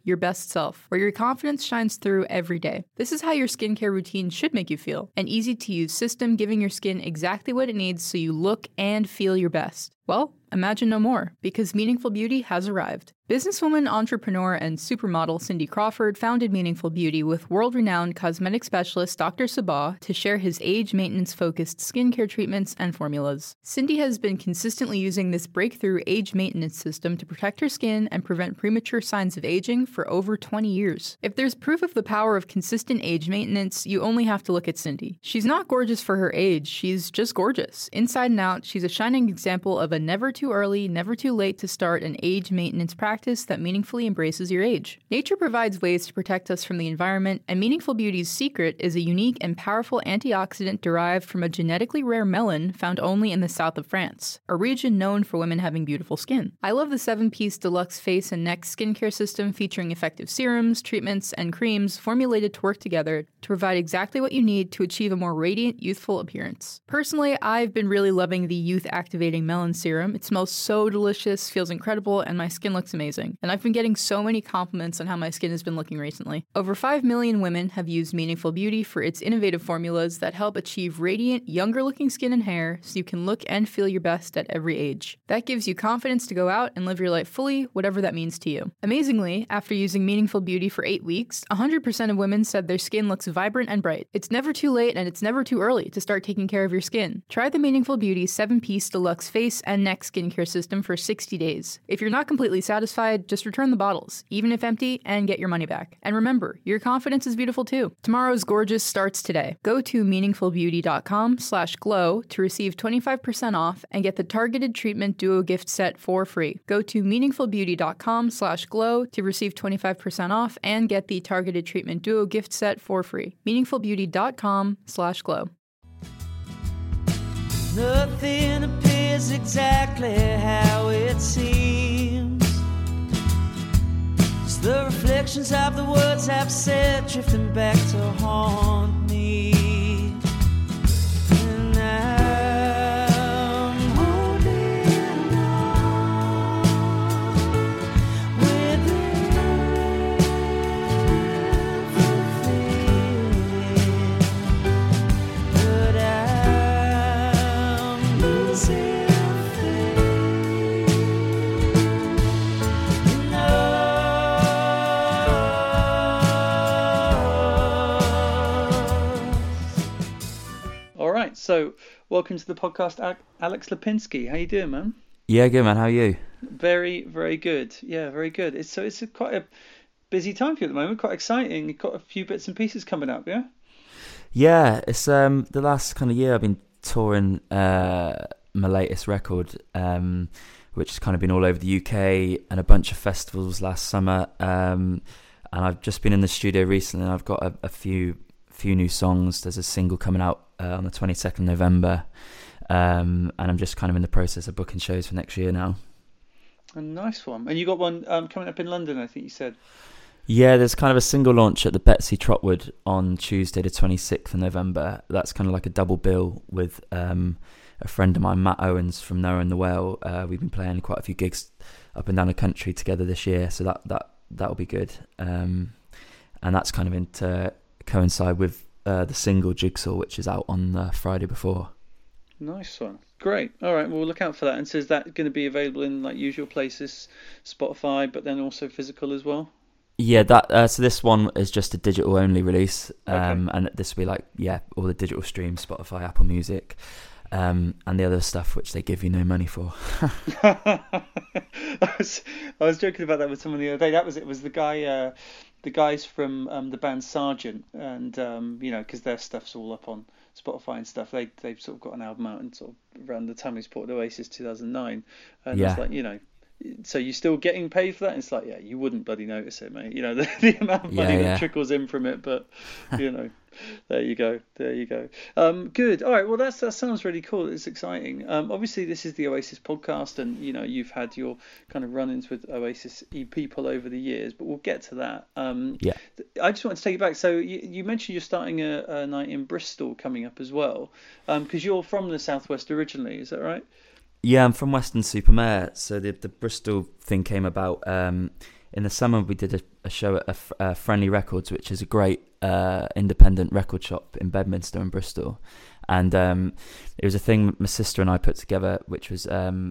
Speaker 8: your best self, where your confidence shines through every day. This is how your skincare routine should make you feel. An easy-to-use system giving your skin exactly what it needs so you look and feel your best. Well, imagine no more, because Meaningful Beauty has arrived. Businesswoman, entrepreneur, and supermodel Cindy Crawford founded Meaningful Beauty with world-renowned cosmetic specialist Dr. Sabah to share his age maintenance-focused skincare treatments and formulas. Cindy has been consistently using this breakthrough age maintenance system to protect her skin and prevent premature signs of aging for over 20 years. If there's proof of the power of consistent age maintenance, you only have to look at Cindy. She's not gorgeous for her age, she's just gorgeous. Inside and out, she's a shining example of a never too early, never too late to start an age maintenance practice that meaningfully embraces your age. Nature provides ways to protect us from the environment, and Meaningful Beauty's secret is a unique and powerful antioxidant derived from a genetically rare melon found only in the south of France, a region known for women having beautiful skin. I love the 7-piece deluxe face and neck skincare system featuring effective serums, treatments, and creams formulated to work together to provide exactly what you need to achieve a more radiant, youthful appearance. Personally, I've been really loving the Youth Activating Melon Serum. It smells so delicious, feels incredible, and my skin looks amazing. And I've been getting so many compliments on how my skin has been looking recently. Over 5 million women have used Meaningful Beauty for its innovative formulas that help achieve radiant, younger-looking skin and hair so you can look and feel your best at every age. That gives you confidence to go out and live your life fully, whatever that means to you. Amazingly, after using Meaningful Beauty for 8 weeks, 100% of women said their skin looks vibrant and bright. It's never too late and it's never too early to start taking care of your skin. Try the Meaningful Beauty 7-piece deluxe face and neck skincare system for 60 days. If you're not completely satisfied, just return the bottles, even if empty, and get your money back. And remember, your confidence is beautiful too. Tomorrow's gorgeous starts today. Go to meaningfulbeauty.com/glow to receive 25% off and get the Targeted Treatment Duo gift set for free. Go to meaningfulbeauty.com/glow to receive 25% off and get the Targeted Treatment Duo gift set for free. meaningfulbeauty.com/glow.
Speaker 7: Nothing appears exactly how it seems. It's the reflections of the words I've said drifting back to haunt me. And I'm holding on with everything, but I'm losing faith.
Speaker 6: All right, so welcome to the podcast, Alex Lipinski. How you doing, man?
Speaker 9: Yeah, good, man. How are you?
Speaker 6: Very, very good. Yeah, very good. It's quite a busy time for you at the moment. Quite exciting. You've got a few bits and pieces coming up, yeah?
Speaker 9: Yeah, it's the last kind of year I've been touring my latest record, which has kind of been all over the UK and a bunch of festivals last summer. And I've just been in the studio recently, and I've got a few new songs. There's a single coming out on the 22nd of November, and I'm just kind of in the process of booking shows for next year now.
Speaker 6: A nice one. And you got one coming up in London, I think you said.
Speaker 9: Yeah, there's kind of a single launch at the Betsy Trotwood on Tuesday the 26th of November. That's kind of like a double bill with a friend of mine, Matt Owens from Noah and the Whale. We've been playing quite a few gigs up and down the country together this year, so that'll be good. And that's kind of to coincide with the single Jigsaw, which is out on the Friday before.
Speaker 6: Nice one. Great. All right, well, we'll look out for that. And so is that going to be available in like usual places, Spotify, but then also physical as well?
Speaker 9: Yeah, so this one is just a digital only release, and this will be all the digital streams, Spotify, Apple Music, and the other stuff which they give you no money for.
Speaker 6: I was joking about that with someone the other day. It was the guys from the band Sargent, and because their stuff's all up on Spotify and stuff. They've sort of got an album out and sort of around the time we supported Oasis 2009, and it's like so you're still getting paid for that? And it's like, yeah, you wouldn't bloody notice it, mate. The amount of money that trickles in from it, but there you go. Good. All right. Well, that sounds really cool. It's exciting. Obviously, this is the Oasis podcast, and you've had your kind of run-ins with Oasis people over the years, but we'll get to that. I just want to take it back. So you mentioned you're starting a night in Bristol coming up as well, because you're from the southwest originally. Is that right?
Speaker 9: Yeah, I'm from Weston-super-Mare, so the Bristol thing came about in the summer. We did a show at Friendly Records, which is a great independent record shop in Bedminster and Bristol. And it was a thing my sister and I put together, which was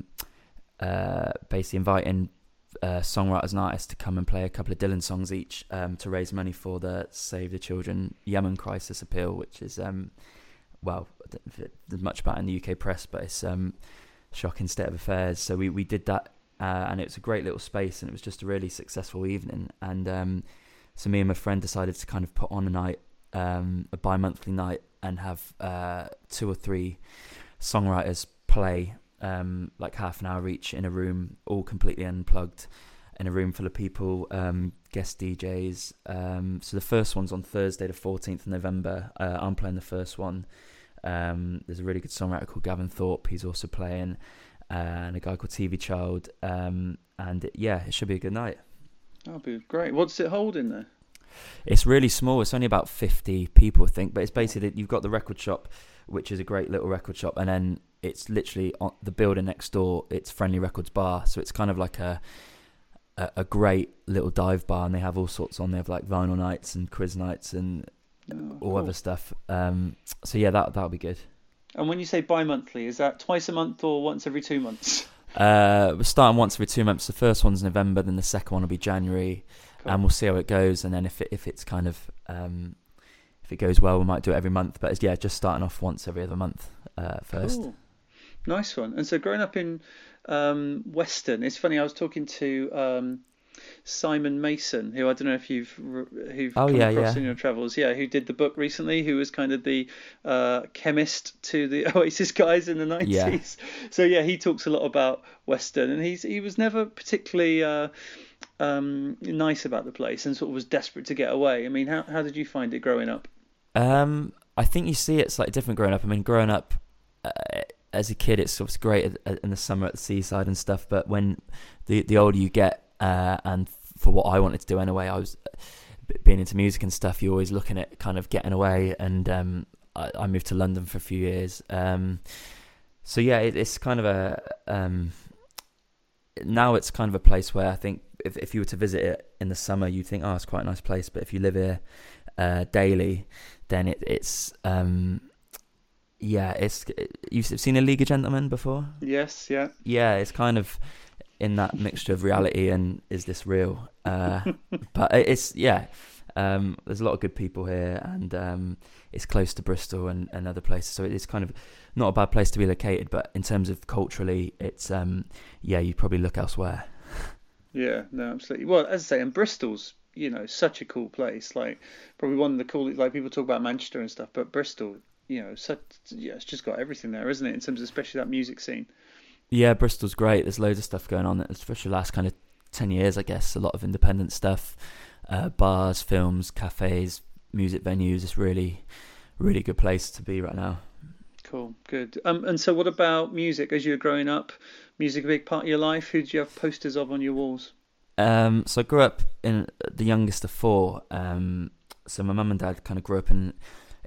Speaker 9: basically inviting songwriters and artists to come and play a couple of Dylan songs each to raise money for the Save the Children Yemen Crisis Appeal, which is, well, I don't know if there's much about it in the UK press, but it's shocking state of affairs. So we did that, and it was a great little space, and it was just a really successful evening. And so me and my friend decided to kind of put on a night, a bi-monthly night, and have 2 or 3 songwriters play like half an hour each in a room, all completely unplugged, in a room full of people, guest DJs. So the first one's on Thursday the 14th of November. I'm playing the first one. There's a really good songwriter called Gavin Thorpe, he's also playing, and a guy called TV Child, and it should be a good night.
Speaker 6: That'll be great. What's it hold in there?
Speaker 9: It's really small. It's only about 50 people, I think, but it's basically, you've got the record shop, which is a great little record shop, and then it's literally on the building next door. It's Friendly Records Bar, so it's kind of like a great little dive bar, and they have all sorts on. They have like vinyl nights and quiz nights and all other stuff. So yeah, that'll be good.
Speaker 6: And when you say bi-monthly, is that twice a month or once every 2 months?
Speaker 9: We're starting once every 2 months. The first one's November, then the second one will be January, and we'll see how it goes. And then if it's kind of if it goes well, we might do it every month. But it's, just starting off once every other month first. Cool.
Speaker 6: Nice one. And so growing up in Weston, it's funny, I was talking to Simon Mason, who I don't know if you've come across in your travels, who did the book recently, who was kind of the chemist to the Oasis guys in the 90s. Yeah. So he talks a lot about Weston, and he was never particularly nice about the place, and sort of was desperate to get away. I mean, how did you find it growing up?
Speaker 9: I think you see it slightly different growing up. I mean, growing up as a kid, it's obviously great in the summer at the seaside and stuff, but when the older you get, and for what I wanted to do anyway, I was being into music and stuff, you're always looking at kind of getting away, and I moved to London for a few years. So it's kind of now it's kind of a place where I think if you were to visit it in the summer, you'd think, it's quite a nice place, but if you live here daily, then it's you've seen A League of Gentlemen before?
Speaker 6: Yes, yeah.
Speaker 9: Yeah, it's kind of in that mixture of reality and is this real? But it's, there's a lot of good people here, and it's close to Bristol and other places, so it's kind of not a bad place to be located, but in terms of culturally, it's, you'd probably look elsewhere. Yeah,
Speaker 6: no, absolutely. Well, as I say, and Bristol's, such a cool place, like probably one of the coolest, like people talk about Manchester and stuff, but Bristol, it's just got everything there, isn't it, in terms of especially that music scene.
Speaker 9: Yeah, Bristol's great. There's loads of stuff going on, especially the last kind of 10 years, I guess. A lot of independent stuff, bars, films, cafes, music venues. It's really, really good place to be right now.
Speaker 6: Cool, good. And so what about music? As you were growing up, music a big part of your life? Who did you have posters of on your walls?
Speaker 9: So I grew up in the youngest of 4. So my mum and dad kind of grew up on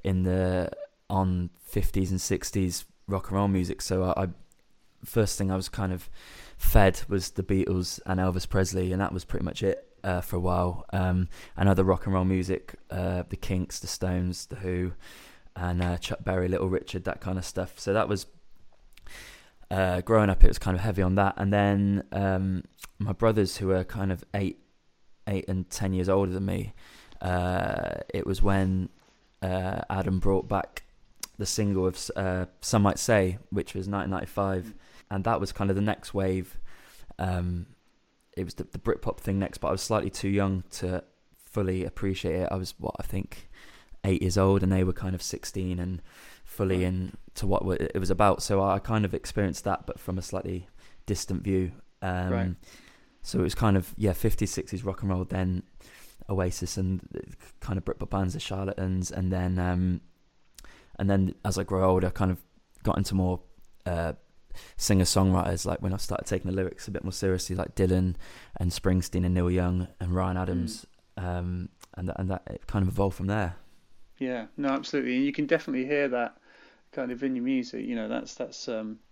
Speaker 9: 50s and 60s rock and roll music. So I first thing I was kind of fed was the Beatles and Elvis Presley, and that was pretty much it for a while. And other rock and roll music, the Kinks, the Stones, the Who, and Chuck Berry, Little Richard, that kind of stuff. So that was growing up, it was kind of heavy on that. And then my brothers, who are kind of 8 and 10 years older than me, it was when Adam brought back the single of Some Might Say, which was 1995, and that was kind of the next wave. It was the Britpop thing next, but I was slightly too young to fully appreciate it. I was, I think 8 years old, and they were kind of 16 and fully into what it was about. So I kind of experienced that, but from a slightly distant view.
Speaker 6: Right.
Speaker 9: So it was kind of 50s, 60s rock and roll, then Oasis and kind of Britpop bands, the Charlatans, and then as I grew older, I kind of got into more singer-songwriters, like when I started taking the lyrics a bit more seriously, like Dylan and Springsteen and Neil Young and Ryan Adams, and that it kind of evolved from there.
Speaker 6: Yeah, no, absolutely, and you can definitely hear that kind of in your music. That's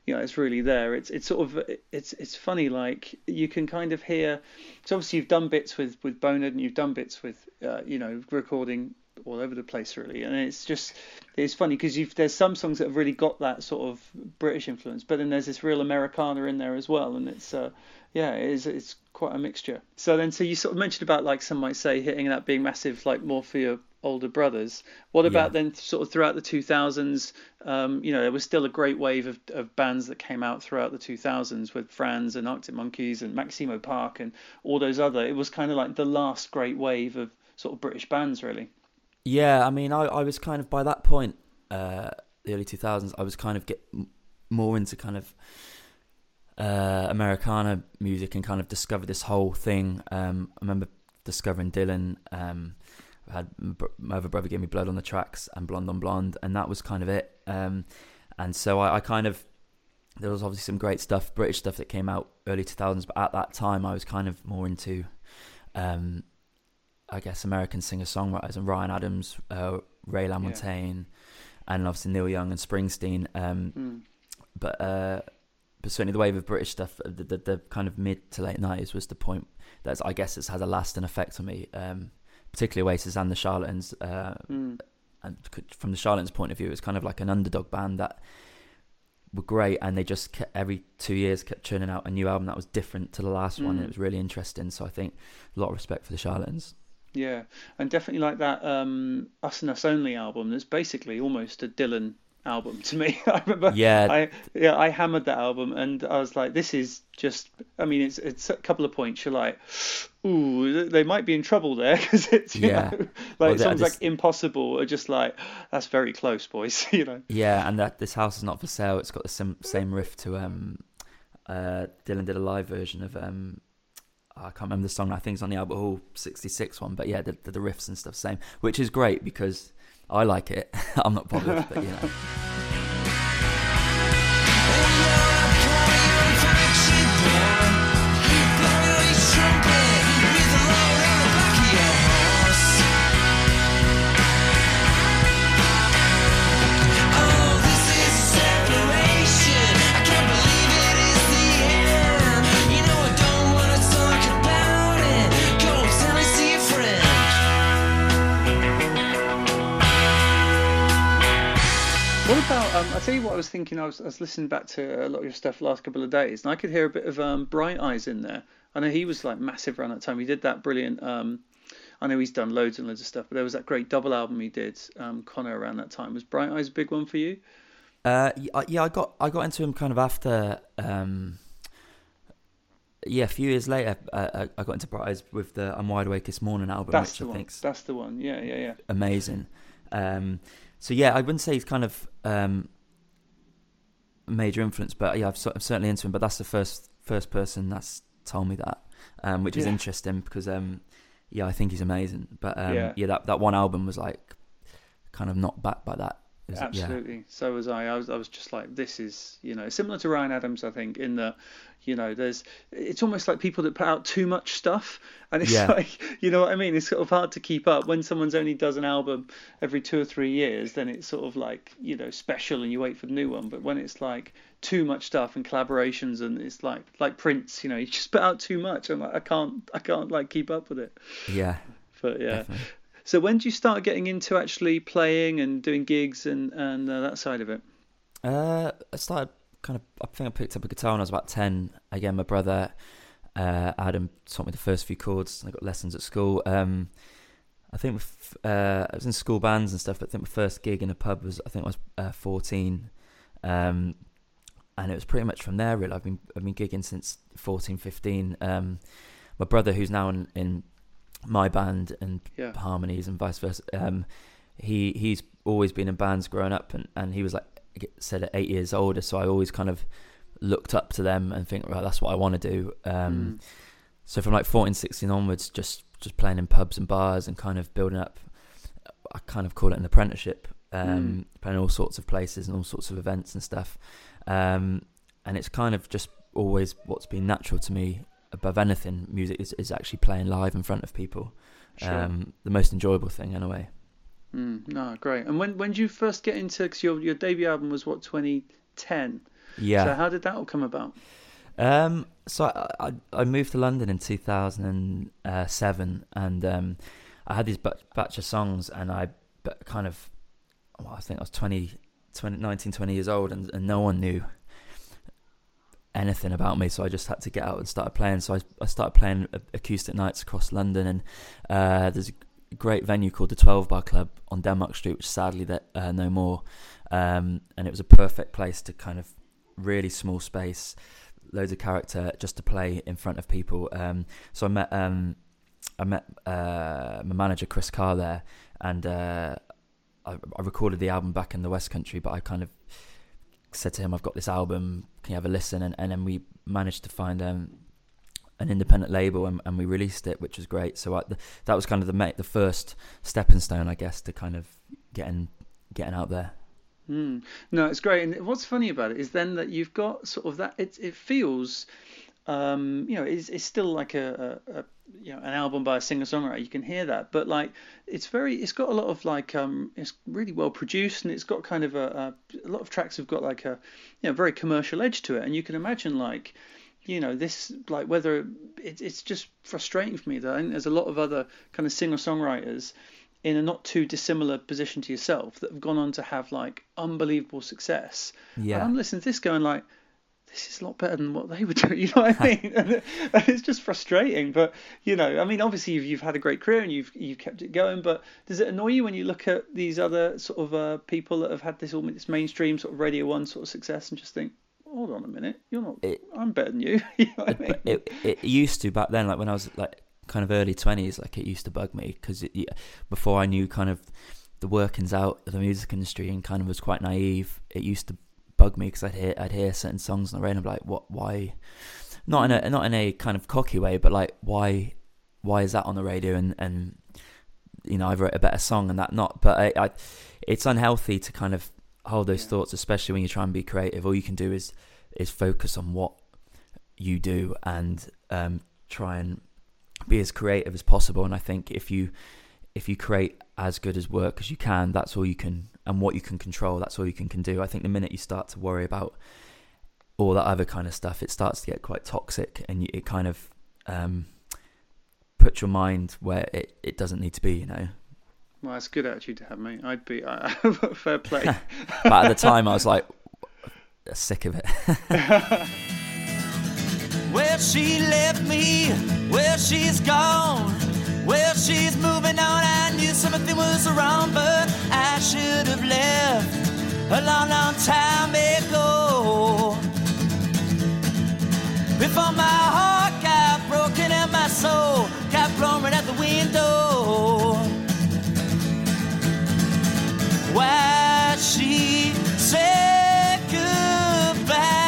Speaker 6: it's really there. It's sort of it's funny, like you can kind of hear. So obviously you've done bits with Bonard, and you've done bits with recording all over the place really, and it's funny because there's some songs that have really got that sort of British influence, but then there's this real Americana in there as well, and it's quite a mixture. So you sort of mentioned about, like, some might say hitting that being massive, like more for your older brothers. What about then sort of throughout the 2000s? There was still a great wave of bands that came out throughout the 2000s with Franz and Arctic Monkeys and Maximo Park and all those other. It was kind of like the last great wave of sort of British bands, really.
Speaker 9: Yeah, I mean, I was kind of, by that point, the early 2000s, I was kind of more into kind of Americana music and kind of discovered this whole thing. I remember discovering Dylan. I had my other brother gave me Blood on the Tracks and Blonde on Blonde, and that was kind of it. And so I kind of, there was obviously some great stuff, British stuff that came out early 2000s, but at that time I was kind of more into I guess American singer-songwriters, and Ryan Adams, Ray LaMontagne, and obviously Neil Young and Springsteen. But certainly the wave of British stuff, the kind of mid to late 90s was the point that I guess it's had a lasting effect on me, particularly Oasis and the Charlatans. And from the Charlatans' point of view, it was kind of like an underdog band that were great, and they just kept, every 2 years kept churning out a new album that was different to the last one, and it was really interesting. So I think a lot of respect for the Charlatans.
Speaker 6: Yeah, and definitely like that Us and Us Only album. That's basically almost a Dylan album to me. I remember. I hammered that album, and I was like, this is just. I mean, it's a couple of points. You're like, ooh, they might be in trouble there, because it's songs like Impossible are just like, that's very close, boys.
Speaker 9: Yeah, and that This House Is Not For Sale. It's got the same riff to Dylan did a live version of I can't remember the song. I think it's on the Albert Hall '66 one, but yeah, the riffs and stuff same, which is great because I like it. I'm not bothered, but
Speaker 6: I'll tell you what I was thinking. I was listening back to a lot of your stuff the last couple of days, and I could hear a bit of Bright Eyes in there. I know he was like massive around that time. He did that brilliant. I know he's done loads and loads of stuff, but there was that great double album he did, Connor, around that time. Was Bright Eyes a big one for you?
Speaker 9: I got into him kind of after. A few years later, I got into Bright Eyes with the I'm Wide Awake This Morning album,
Speaker 6: That's
Speaker 9: which I think
Speaker 6: that's the one. Yeah.
Speaker 9: Amazing. So yeah, I wouldn't say he's kind of major influence, but yeah, I'm certainly into him. But that's the first person that's told me that, which is interesting because I think he's amazing. But that one album was like kind of knocked back by that.
Speaker 6: Absolutely. Yeah. So was I. I was just like, this is, similar to Ryan Adams, I think, in that, it's almost like people that put out too much stuff, and it's like, you know what I mean? It's sort of hard to keep up. When someone's only does an album every 2 or 3 years, then it's sort of like, special, and you wait for the new one. But when it's like too much stuff and collaborations, and it's like Prince, you just put out too much. I'm like, I can't like keep up with it.
Speaker 9: Yeah.
Speaker 6: But yeah.
Speaker 9: Definitely.
Speaker 6: So when did you start getting into actually playing and doing gigs and that side of it?
Speaker 9: I started I think I picked up a guitar when I was about 10. Again, my brother Adam taught me the first few chords, and I got lessons at school. I think I was in school bands and stuff, but I think my first gig in a pub was 14. And it was pretty much from there, really. I've been gigging since 14, 15. My brother, who's now in my band and Harmonies and vice versa, he's always been in bands growing up, and he was like said at 8 years older, so I always kind of looked up to them and think, right, that's what I want to do. So from like 14, 16 onwards, just playing in pubs and bars and kind of building up, I kind of call it an apprenticeship, playing all sorts of places and all sorts of events and stuff, and it's kind of just always what's been natural to me. Above anything, music is actually playing live in front of people.
Speaker 6: Sure.
Speaker 9: The most enjoyable thing, in a way.
Speaker 6: No, great. And when did you first get into? Because your debut album was 2010.
Speaker 9: Yeah.
Speaker 6: So how did that all come about?
Speaker 9: So I moved to London in 2007, and I had these batch of songs, and I think I was 19, 20 years old, and no one knew anything about me, so I just had to get out and start playing. So I started playing acoustic nights across London, and there's a great venue called the 12 Bar Club on Denmark Street, which sadly no more, and it was a perfect place to kind of really small space, loads of character, just to play in front of people. So I met my manager Chris Carr there, and I recorded the album back in the West Country, but I kind of said to him, I've got this album, can you have a listen? And then we managed to find an independent label, and we released it, which was great. So that was kind of the first stepping stone, I guess, to kind of getting out there.
Speaker 6: No, it's great. And what's funny about it is then that you've got sort of that, it feels, it's still like an album by a singer-songwriter. You can hear that, but like it's got a lot of like it's really well produced, and it's got kind of a lot of tracks have got like a very commercial edge to it. And you can imagine like this, like, whether it's just frustrating for me that I think there's a lot of other kind of singer-songwriters in a not too dissimilar position to yourself that have gone on to have like unbelievable success. Yeah. And I'm listening to this going like, this is a lot better than what they were doing, you know what I mean? And it's just frustrating. But, I mean, obviously you've had a great career and you've kept it going, but does it annoy you when you look at these other sort of people that have had this mainstream sort of Radio 1 sort of success and just think, hold on a minute, you're not, I'm better than you, you know what I mean?
Speaker 9: It used to back then, like when I was like kind of early 20s, like it used to bug me because before I knew kind of the workings out of the music industry and kind of was quite naive, it used to bug me because I'd hear certain songs on the radio and I'd be like, why? Not in a kind of cocky way, but like why is that on the radio? And I've wrote a better song and that not. But it's unhealthy to kind of hold those thoughts, especially when you try and be creative. All you can do is focus on what you do and try and be as creative as possible. And I think if you create as good as work as you can, that's all you can, and what you can control, that's all you can do. I think the minute you start to worry about all that other kind of stuff, it starts to get quite toxic, and it kind of puts your mind where it doesn't need to be,
Speaker 6: Well, that's a good attitude to have, mate. I'd be fair play.
Speaker 9: But at the time I was like sick of it.
Speaker 7: Well, she left me, well, she's gone, well, she's moving on. I knew something was wrong, but I should have left a long, long time ago. Before my heart got broken and my soul got blown right out the window. Why she said goodbye.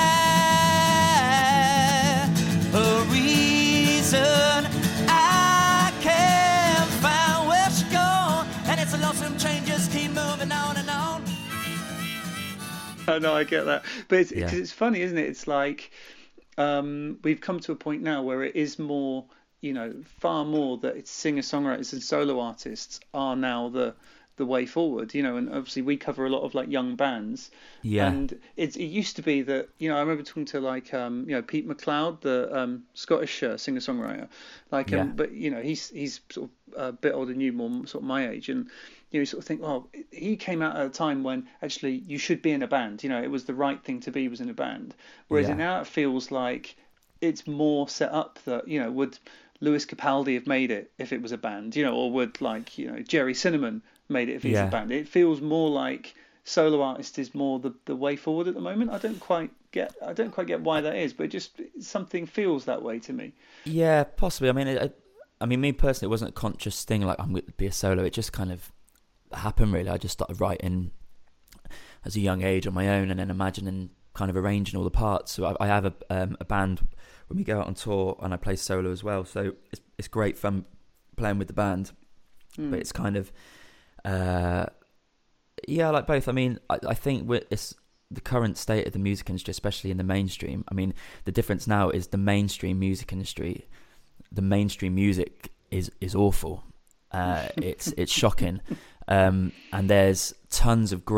Speaker 6: No, I get that, but it's funny, isn't it? It's like we've come to a point now where it is more, far more that it's singer-songwriters and solo artists are now the way forward, and obviously we cover a lot of like young bands, and it used to be that, I remember talking to like Pete McLeod, the Scottish singer-songwriter, but he's sort of a bit older than you, more sort of my age, and you sort of think, well, he came out at a time when actually you should be in a band, it was the right thing to be, was in a band, whereas now it feels like it's more set up that, would Lewis Capaldi have made it if it was a band, or would like, Jerry Cinnamon made it if he's a band. It feels more like solo artist is more the way forward at the moment. I don't quite get why that is, but something feels that way to me.
Speaker 9: Yeah, possibly. I mean, me personally, it wasn't a conscious thing like I'm going to be a solo. It just kind of happened, really. I just started writing as a young age on my own, and then imagining, kind of arranging all the parts. So I have a band when we go out on tour, and I play solo as well. So it's great fun playing with the band, but it's kind of I like both. I mean, I think it's the current state of the music industry, especially in the mainstream. I mean, the difference now is the mainstream music industry. The mainstream music is awful. It's shocking, and there's tons of great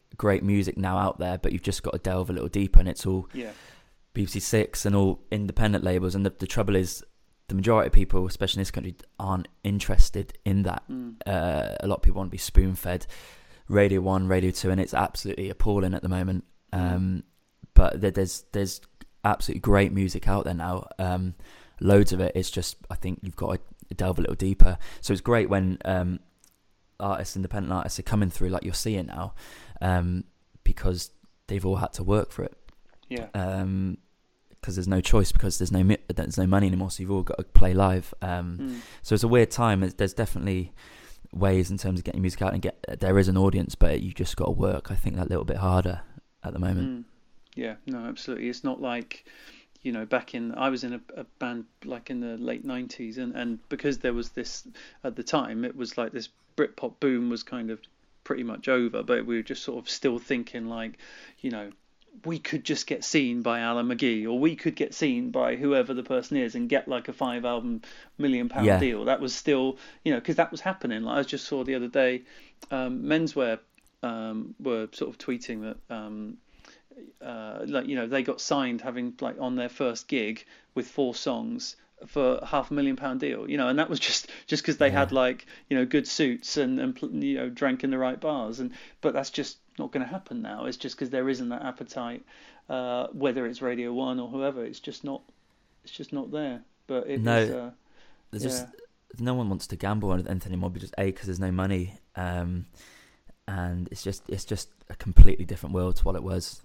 Speaker 9: great music now out there, but you've just got to delve a little deeper, and it's all BBC Six and all independent labels. And the trouble is, the majority of people, especially in this country, aren't interested in that. A lot of people want to be spoon-fed Radio 1, Radio 2, and it's absolutely appalling at the moment. But there's absolutely great music out there now. Loads of it. It's just, I think you've got to delve a little deeper. So it's great when independent artists are coming through like you're seeing now, because they've all had to work for it. Because there's no choice, because there's no money anymore, so you've all got to play live. So it's a weird time. There's definitely ways in terms of getting music out and there is an audience, but you just got to work, I think, that little bit harder at the moment.
Speaker 6: Yeah, no, absolutely. It's not like, I was in a band like in the late 90s, and because there was this, at the time, it was like this Britpop boom was kind of pretty much over, but we were just sort of still thinking like, we could just get seen by Alan McGee, or we could get seen by whoever the person is and get like a 5-album £1 million deal. That was still, because that was happening. Like I just saw the other day, Menswear were sort of tweeting that, they got signed having like on their first gig with 4 songs for £500,000 deal, and that was just because they had like, good suits and drank in the right bars, but that's just not going to happen now. It's just because there isn't that appetite, whether it's Radio 1 or whoever. It's just not there. But
Speaker 9: no one wants to gamble on anything anymore, because because there's no money, and it's just a completely different world to what it was.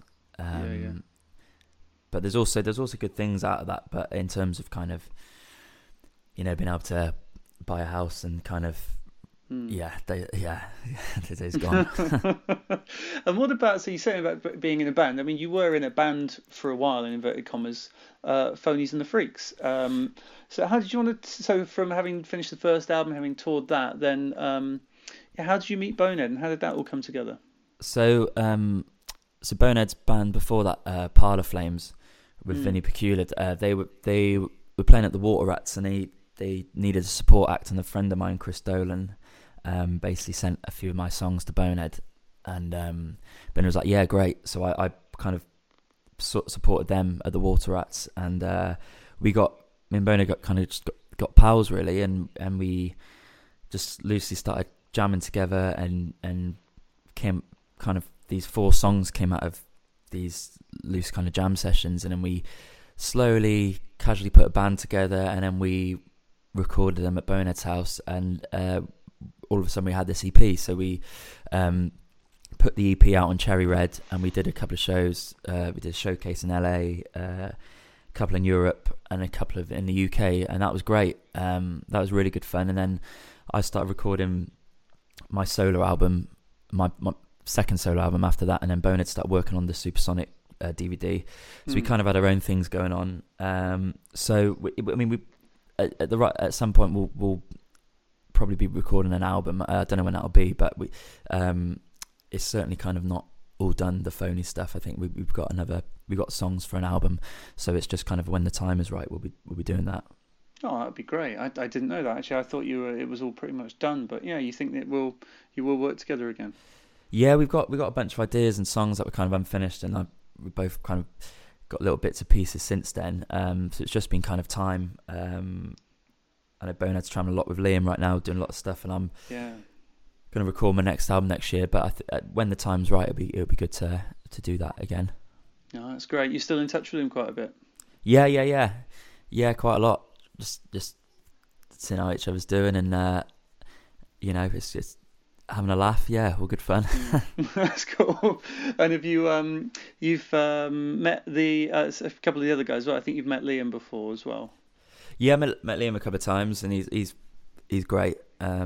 Speaker 9: But there's also good things out of that. But in terms of kind of, being able to buy a house and kind of, the day's gone.
Speaker 6: And what about, so you're saying about being in a band? I mean, you were in a band for a while, in inverted commas, Phonies and the Freaks. So how did you want to? So from having finished the first album, having toured that, then how did you meet Bonehead, and how did that all come together?
Speaker 9: So Bonehead's band before that, Parlour Flames, with Vinnie Peculiar, they were playing at the Water Rats, and they needed a support act, and a friend of mine, Chris Dolan, basically sent a few of my songs to Bonehead, and Ben was like, yeah, great. So I kind of supported them at the Water Rats, and me and Bonehead got pals really, and we just loosely started jamming together, and came kind of, these 4 songs came out of these loose kind of jam sessions, and then we slowly, casually put a band together, and then we recorded them at Bonehead's house, and all of a sudden we had this EP. So we put the EP out on Cherry Red, and we did a couple of shows. We did a showcase in LA, a couple in Europe, and a couple of in the UK, and that was great. That was really good fun. And then I started recording my solo album, my second solo album after that, and then Bonehead started working on the Supersonic DVD. So we kind of had our own things going on. So we at some point we'll probably be recording an album. I don't know when that'll be, but it's certainly kind of not all done, the phony stuff. I think we've got songs for an album, so it's just kind of when the time is right, we'll be doing that.
Speaker 6: Oh, that'd be great. I didn't know that, actually. I thought it was all pretty much done, but yeah, you think that you will work together again? Yeah,
Speaker 9: we've got a bunch of ideas and songs that were kind of unfinished, and we both kind of got little bits of pieces since then. So it's just been kind of time. I know Bonehead's traveling a lot with Liam right now, doing a lot of stuff, and I'm going to record my next album next year. But when the time's right, it'll be good to do that again. Oh,
Speaker 6: that's great. You're still in touch with him quite a bit?
Speaker 9: Yeah, quite a lot. Just seeing how each other's doing, and it's just having a laugh. Yeah, all good fun.
Speaker 6: That's cool. And have you've met a couple of the other guys? Well, I think you've met Liam before as well.
Speaker 9: Yeah, I met Liam a couple of times, and he's great.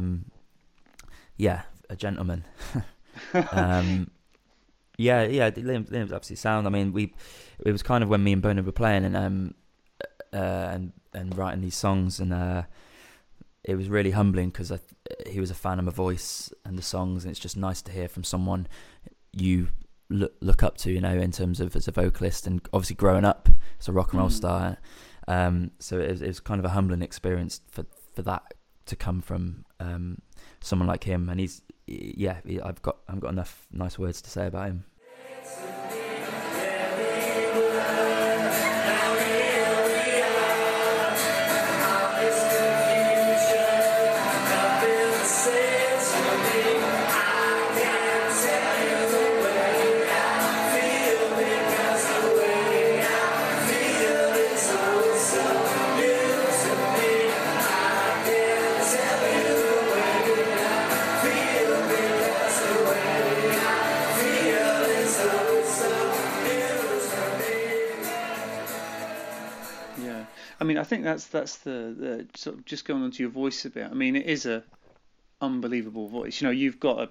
Speaker 9: Yeah, a gentleman. Liam's absolutely sound. I mean, it was kind of when me and Bonehead were playing and writing these songs, and it was really humbling because he was a fan of my voice and the songs, and it's just nice to hear from someone you look up to, in terms of as a vocalist, and obviously growing up as a rock and roll star. So it was kind of a humbling experience for that to come from someone like him, and yeah, I've got enough nice words to say about him.
Speaker 6: I mean, I think that's the sort of just going on to your voice a bit. I mean, it is a unbelievable voice. You know, you've got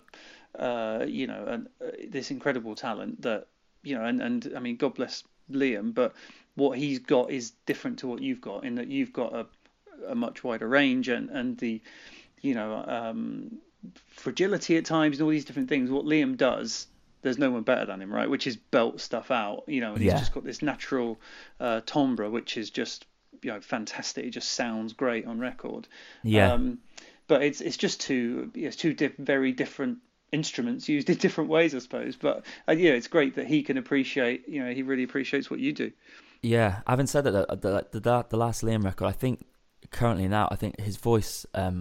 Speaker 6: this incredible talent that, you know, and I mean, God bless Liam, but what he's got is different to what you've got, in that you've got a much wider range and the, you know, fragility at times and all these different things. What Liam does, there's no one better than him, right? Which is belt stuff out, you know, and he's just got this natural timbre, which is just, you know, fantastic. It just sounds great on record. Yeah. But it's just two very different instruments used in different ways, I suppose. But yeah, it's great that he can appreciate. You know, he really appreciates what you do. Yeah,
Speaker 9: having said that, the last Liam record, I think currently now, I think his voice.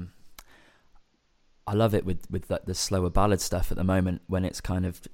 Speaker 9: I love it with like the slower ballad stuff at the moment, when it's kind of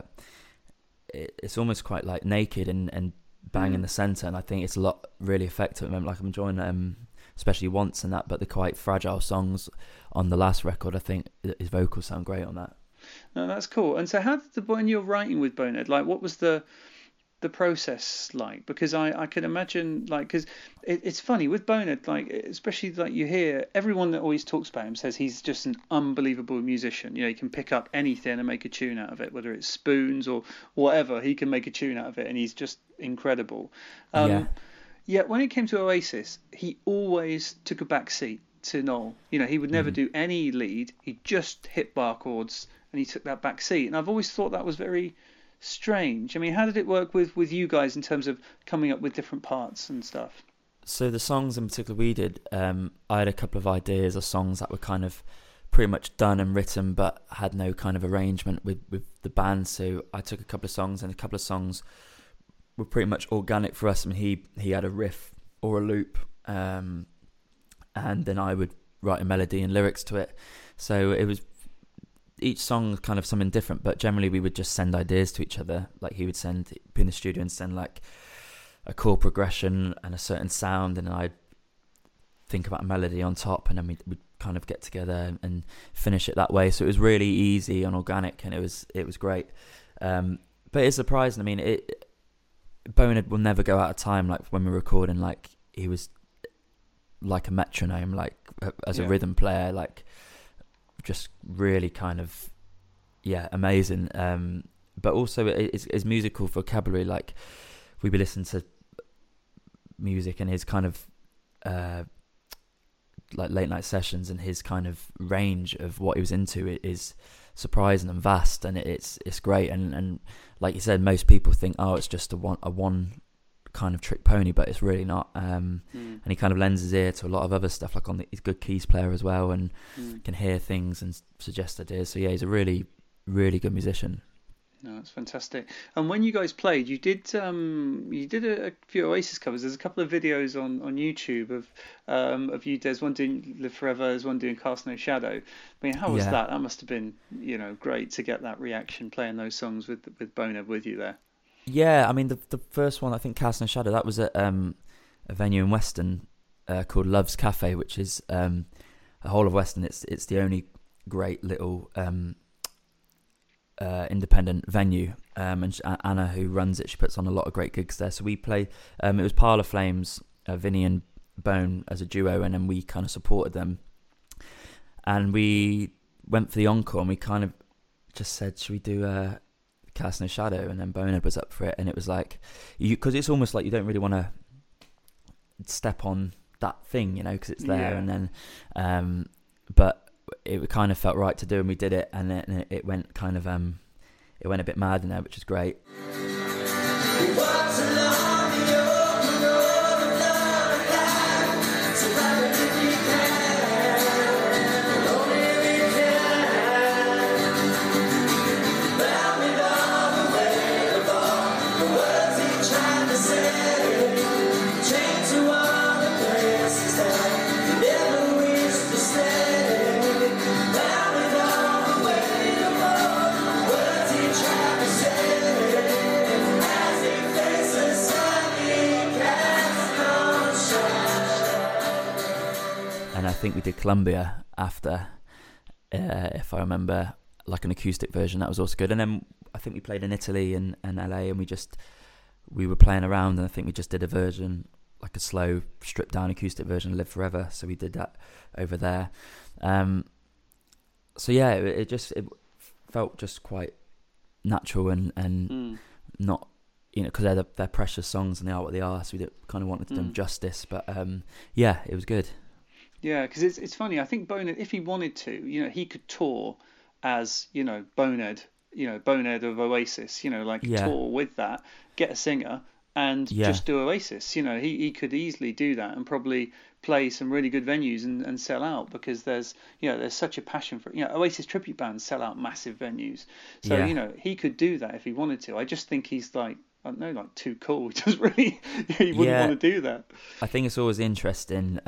Speaker 9: it's almost quite like naked and bang in the centre, and I think it's a lot really effective at the moment. Like I'm enjoying especially Once and that, but the quite fragile songs on the last record, I think his vocals sound great on that.
Speaker 6: No, that's cool. And so how did when you're writing with Bonehead, like what was the process like? Because I can imagine, like, because it's funny with Bonehead, like, especially like you hear everyone that always talks about him says he's just an unbelievable musician. You know, he can pick up anything and make a tune out of it, whether it's spoons or whatever, he can make a tune out of it, and he's just incredible. Yet when it came to Oasis, he always took a back seat to Noel. You know, he would never do any lead. He just hit bar chords and he took that back seat. And I've always thought that was very strange. I mean, how did it work with you guys in terms of coming up with different parts and stuff?
Speaker 9: So the songs in particular we did, I had a couple of ideas of songs that were kind of pretty much done and written, but had no kind of arrangement with the band. So I took a couple of songs, and a couple of songs were pretty much organic for us. I mean, he had a riff or a loop, and then I would write a melody and lyrics to it. So it was each song was kind of something different, but generally we would just send ideas to each other. Like he would be in the studio and send like a chord progression and a certain sound, and I'd think about a melody on top, and then we'd kind of get together and finish it that way. So it was really easy and organic, and it was great. But it's surprising. I mean, Bonehead will never go out of time. Like when we're recording, like he was like a metronome, like as a rhythm player, like just really kind of amazing. But also his musical vocabulary, like we would listen to music and his kind of like late night sessions, and his kind of range of what he was into is surprising and vast, and it's great. And like you said, most people think, oh, it's just a one kind of trick pony, but it's really not. And he kind of lends his ear to a lot of other stuff, like he's a good keys player as well, and can hear things and suggest ideas. So yeah, he's a really, really good musician.
Speaker 6: No, that's fantastic. And when you guys played, you did a few Oasis covers. There's a couple of videos on YouTube of you. There's one doing Live Forever. There's one doing Cast No Shadow. I mean, how was that? That must have been, you know, great to get that reaction playing those songs with Bonehead with you there.
Speaker 9: Yeah, I mean the first one, I think Cast No Shadow, that was at a venue in Weston called Love's Cafe, which is a whole of Weston. It's the only great little independent venue, and Anna, who runs it, she puts on a lot of great gigs there. So we play, it was Parlour Flames, Vinny and Bone as a duo, and then we kind of supported them, and we went for the encore, and we kind of just said, should we do Cast No Shadow? And then Bonehead was up for it, and it was like, because it's almost like you don't really want to step on that thing, you know, because it's there, and then but it kind of felt right to do, and we did it, and then it went kind of it went a bit mad in there, which is great. I think we did Columbia after, if I remember, like an acoustic version. That was also good. And then I think we played in Italy and LA, and we were playing around, and I think we just did a version, like a slow, stripped down acoustic version of Live Forever. So we did that over there. So yeah, it felt just quite natural and not, you know, because they're precious songs and they are what they are. So we kind of wanted to do them justice. But yeah, it was good.
Speaker 6: Yeah, because it's funny. I think Bonehead, if he wanted to, you know, he could tour as, you know, Bonehead of Oasis, you know, like tour with that, get a singer and just do Oasis. You know, he could easily do that and probably play some really good venues and sell out, because there's such a passion for it. You know, Oasis tribute bands sell out massive venues. So, you know, he could do that if he wanted to. I just think he's like, I don't know, like too cool. He just really, he wouldn't want to do that. I
Speaker 9: think it's always interesting,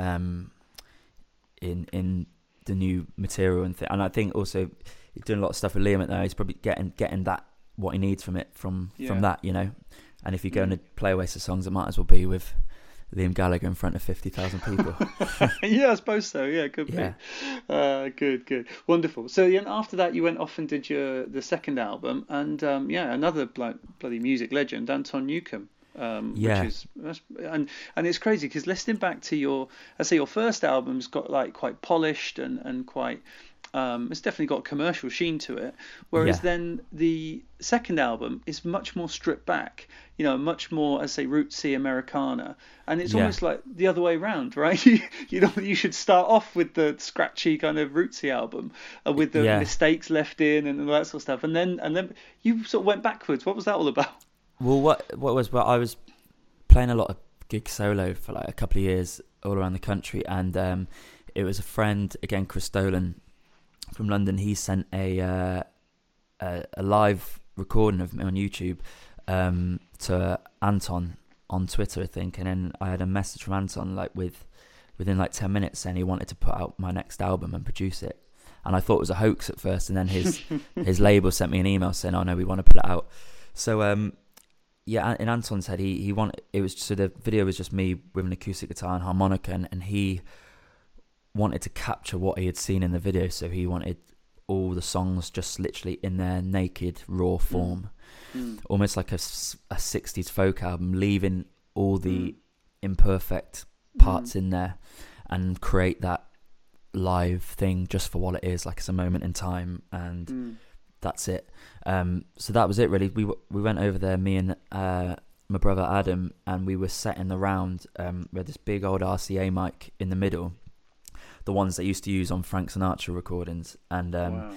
Speaker 9: in the new material and I think also he's doing a lot of stuff with Liam at there. He's probably getting that what he needs from it from that, you know. And if you're going to play Oasis songs, it might as well be with Liam Gallagher in front of 50,000 people.
Speaker 6: Yeah, I suppose so. Yeah, could be. Good, wonderful. So after that, you went off and did the second album, and another bloody music legend, Anton Newcombe. Which is, and it's crazy because listening back to your first album's got like quite polished and quite it's definitely got a commercial sheen to it, whereas then the second album is much more stripped back, you know, much more, as I say, rootsy Americana, and it's almost like the other way around, right? You should start off with the scratchy kind of rootsy album with the mistakes left in and all that sort of stuff, and then you sort of went backwards. What was that all about?
Speaker 9: Well, I was playing a lot of gig solo for like a couple of years all around the country, and it was a friend, again, Chris Dolan from London. He sent a live recording of me on YouTube to Anton on Twitter, I think, and then I had a message from Anton like within like 10 minutes saying he wanted to put out my next album and produce it, and I thought it was a hoax at first, and then his label sent me an email saying, "Oh no, we want to put it out." So yeah, in Anton's head, he wanted it was so the video was just me with an acoustic guitar and harmonica, and he wanted to capture what he had seen in the video. So he wanted all the songs just literally in their naked, raw form, almost like a 60s folk album, leaving all the imperfect parts in there, and create that live thing just for what it is, like it's a moment in time, and that's it. So that was it really. We went over there, me and my brother Adam, and we were setting the round. We had this big old RCA mic in the middle, the ones they used to use on Frank Sinatra recordings, and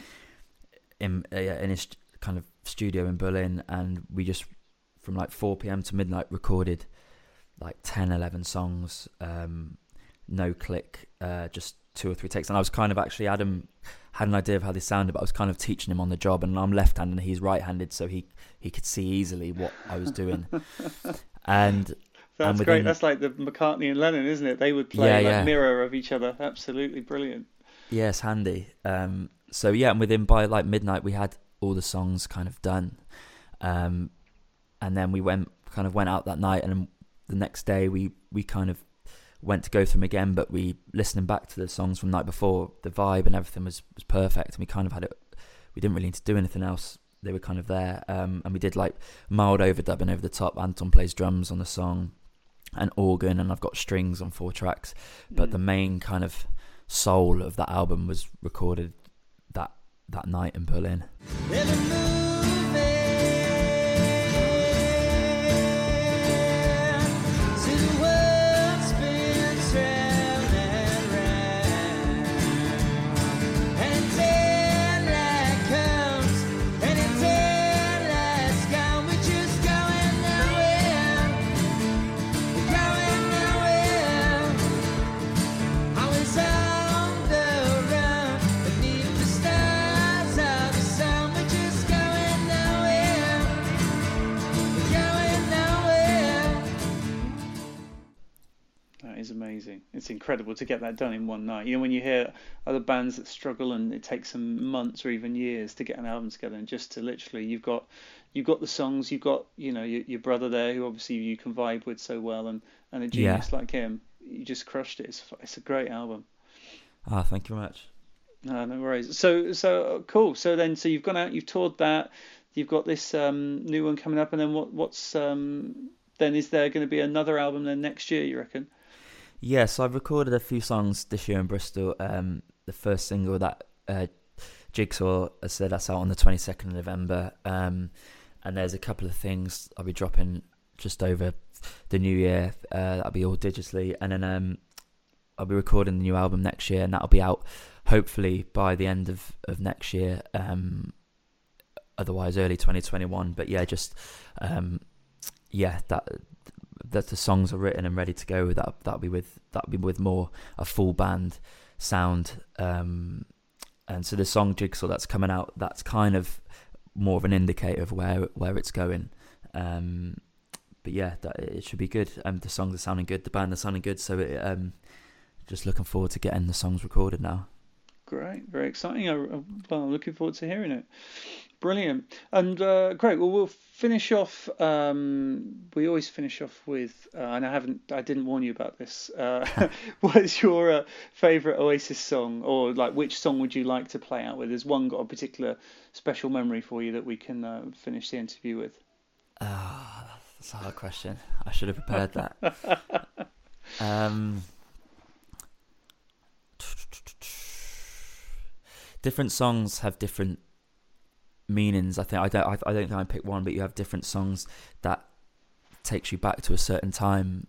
Speaker 9: in his kind of studio in Berlin, and we just from like 4 p.m. to midnight recorded like 10-11 songs, no click, just 2 or 3 takes. And I was kind of actually, Adam had an idea of how they sounded, but I was kind of teaching him on the job, and I'm left-handed and he's right-handed, so he could see easily what I was doing. And
Speaker 6: that's great. That's like the McCartney and Lennon, isn't it? They would play mirror of each other. Absolutely brilliant.
Speaker 9: Yes, handy. So yeah, and within by like midnight we had all the songs kind of done, and then we went out that night, and the next day we kind of went to go through them again, but we listening back to the songs from the night before, the vibe and everything was perfect, and we kind of had it. We didn't really need to do anything else. They were kind of there, and we did like mild overdubbing over the top. Anton plays drums on the song and organ, and I've got strings on 4 tracks, but the main kind of soul of that album was recorded that night in Berlin.
Speaker 7: Just go
Speaker 6: amazing. It's incredible to get that done in one night. You know, when you hear other bands that struggle and it takes them months or even years to get an album together, and just to literally, you've got the songs, you've got, you know, your brother there who obviously you can vibe with so well, and a genius like him, you just crushed it. It's a great album.
Speaker 9: Thank you very much.
Speaker 6: No worries. So cool. So you've gone out, you've toured that, you've got this new one coming up, and then what's then is there going to be another album then next year, you reckon?
Speaker 9: Yeah, so I've recorded a few songs this year in Bristol. The first single, that Jigsaw, I said, that's out on the 22nd of November. And there's a couple of things I'll be dropping just over the new year. That'll be all digitally. And then I'll be recording the new album next year, and that'll be out hopefully by the end of next year. Otherwise early 2021. But yeah, just that the songs are written and ready to go. That'll be with more a full band sound. And so the song Jigsaw that's coming out, that's kind of more of an indicator of where it's going. But yeah, it should be good. The songs are sounding good, the band are sounding good. So just looking forward to getting the songs recorded now.
Speaker 6: Great, very exciting. I'm looking forward to hearing it. Brilliant. And great. Well, we'll finish off. We always finish off with, and I didn't warn you about this. What is your favourite Oasis song, or like which song would you like to play out with? Has one got a particular special memory for you that we can finish the interview with?
Speaker 9: That's a hard question. I should have prepared that. Different songs have different meanings. I don't think I pick one, but you have different songs that takes you back to a certain time.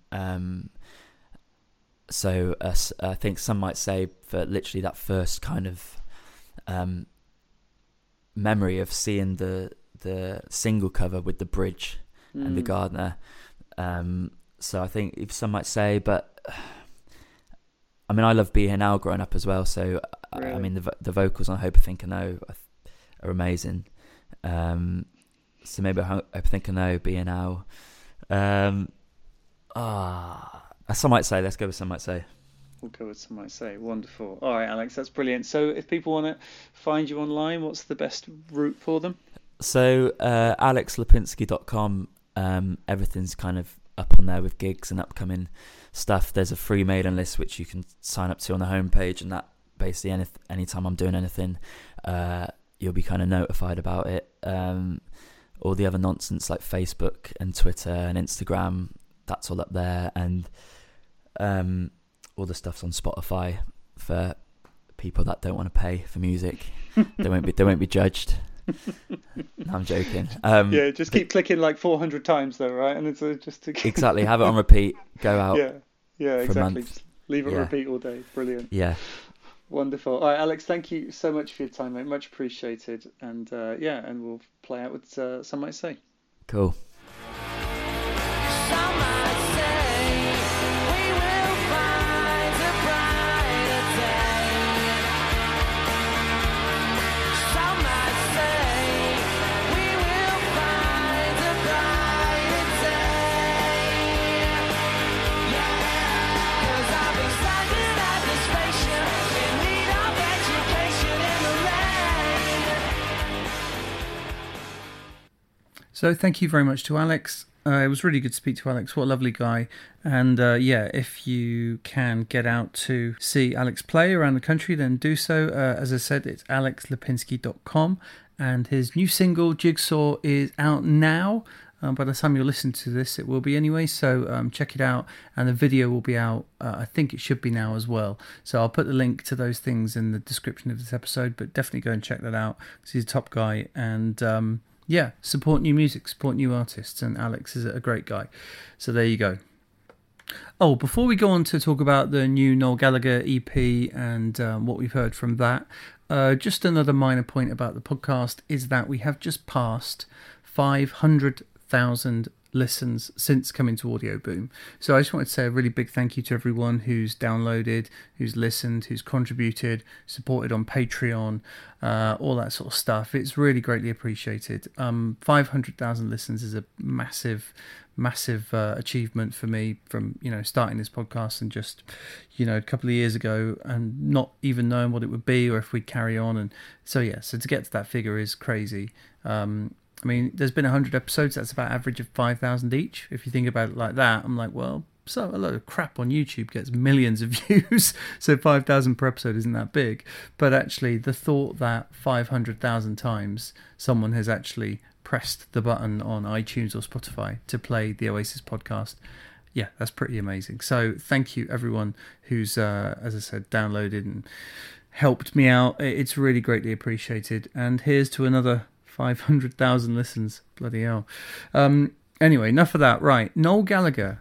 Speaker 9: So I think some might say for literally that first kind of memory of seeing the single cover with the bridge and the gardener. So I think if some might say, but I mean, I love Be Here Now growing up as well. So really? I mean, the vocals on Hope I Think I Know are amazing. So maybe Hope I Think I Know, Be Here Now. Some might say. Let's go with Some Might Say.
Speaker 6: We'll go with Some Might Say. Wonderful. All right, Alex, that's brilliant. So if people want to find you online, what's the best route for them?
Speaker 9: So alexlipinski.com. Everything's kind of up on there with gigs and upcoming stuff. There's a free mailing list which you can sign up to on the homepage, and that basically anytime I'm doing anything, you'll be kind of notified about it. All the other nonsense like Facebook and Twitter and Instagram, that's all up there, and all the stuff's on Spotify for people that don't want to pay for music. They won't be judged. No, I'm joking.
Speaker 6: Yeah, just keep clicking like 400 times though, right? And it's just to
Speaker 9: exactly, have it on repeat, go out.
Speaker 6: Yeah, exactly. Just leave it on repeat all day. Brilliant.
Speaker 9: Yeah.
Speaker 6: Wonderful. All right, Alex, thank you so much for your time, mate. Much appreciated. And and we'll play out with Some Might Say.
Speaker 9: Cool.
Speaker 7: Some might say we will find a brighter day. Some might say we will find a brighter day. Yeah, 'cause I've been standing at the station in need of education in the rain.
Speaker 6: So thank you very much to Alex. It was really good to speak to Alex. What a lovely guy. And if you can get out to see Alex play around the country, then do so. As I said, it's alexlipinski.com, and his new single, Jigsaw, is out now. By the time you'll listen to this, it will be anyway. So check it out. And the video will be out. I think it should be now as well. So I'll put the link to those things in the description of this episode, but definitely go and check that out because he's a top guy. And support new music, support new artists, and Alex is a great guy. So there you go. Oh, before we go on to talk about the new Noel Gallagher EP and what we've heard from that, just another minor point about the podcast is that we have just passed 500,000 listens since coming to Audio Boom. So I just wanted to say a really big thank you to everyone who's downloaded, who's listened, who's contributed, supported on Patreon, all that sort of stuff. It's really greatly appreciated. 500,000 listens is a massive achievement for me from, starting this podcast and just, a couple of years ago and not even knowing what it would be or if we'd carry on. And so to get to that figure is crazy. There's been 100 episodes. That's about average of 5,000 each. If you think about it like that, I'm like, well, so a load of crap on YouTube gets millions of views. So 5,000 per episode isn't that big. But actually the thought that 500,000 times someone has actually pressed the button on iTunes or Spotify to play the Oasis podcast, yeah, that's pretty amazing. So thank you everyone who's, as I said, downloaded and helped me out. It's really greatly appreciated. And here's to another 500,000 listens. Bloody hell. Anyway, enough of that. Right, Noel Gallagher.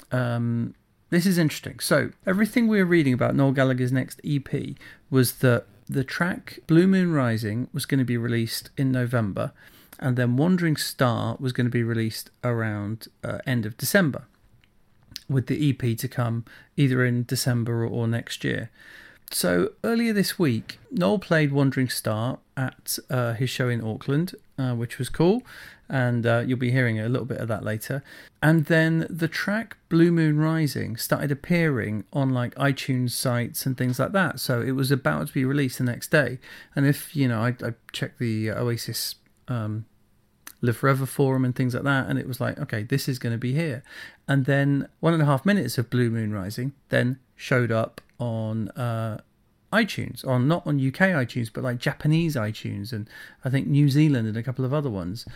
Speaker 6: This is interesting. So everything we were reading about Noel Gallagher's next EP was that the track Blue Moon Rising was going to be released in November, and then Wandering Star was going to be released around end of December, with the EP to come either in December or next year. So earlier this week, Noel played Wandering Star at his show in Auckland, which was cool, and you'll be hearing a little bit of that later. And then the track Blue Moon Rising started appearing on like iTunes sites and things like that. So it was about to be released the next day. And if, I checked the Oasis Live Forever forum and things like that, and it was like, okay, this is going to be here. And then 1.5 minutes of Blue Moon Rising then showed up on iTunes, not on UK iTunes, but like Japanese iTunes, and I think New Zealand and a couple of other ones.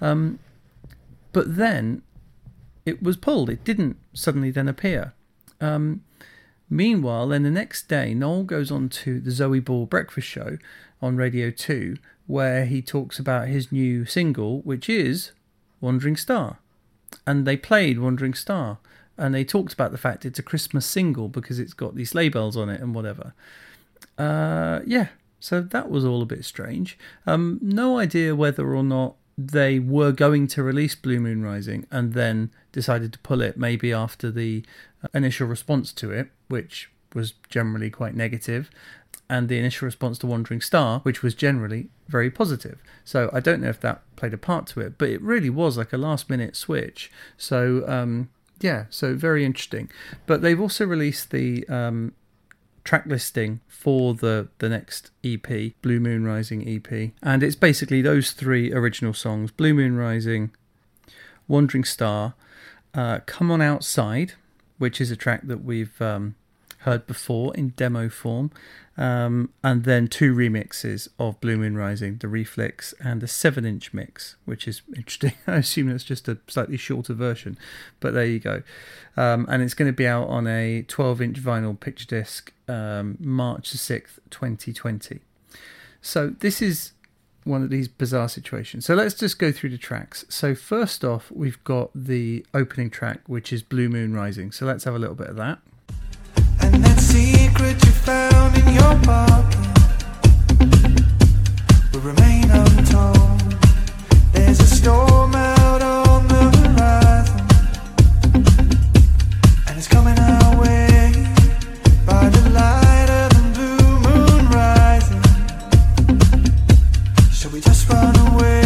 Speaker 6: But then it was pulled. It didn't suddenly then appear. Meanwhile, then the next day, Noel goes on to the Zoe Ball Breakfast Show on Radio 2, where he talks about his new single, which is Wandering Star. And they played Wandering Star. And they talked about the fact it's a Christmas single because it's got these sleigh bells on it and whatever. So that was all a bit strange. No idea whether or not they were going to release Blue Moon Rising and then decided to pull it maybe after the initial response to it, which was generally quite negative, and the initial response to Wandering Star, which was generally very positive. So I don't know if that played a part to it, but it really was like a last-minute switch. So, so very interesting. But they've also released the track listing for the next EP, Blue Moon Rising EP. And it's basically those 3 original songs, Blue Moon Rising, Wandering Star, Come On Outside, which is a track that we've heard before in demo form, and then 2 remixes of Blue Moon Rising, the Reflex and the 7-inch mix, which is interesting. I assume that's just a slightly shorter version, but there you go. And it's going to be out on a 12-inch vinyl picture disc March the 6th, 2020. So this is one of these bizarre situations. So let's just go through the tracks. So first off, we've got the opening track, which is Blue Moon Rising. So let's have a little bit of that.
Speaker 7: And that secret you found in your pocket will remain untold. There's a storm out on the horizon, and it's coming our way by the light of the blue moon rising. Shall we just run away?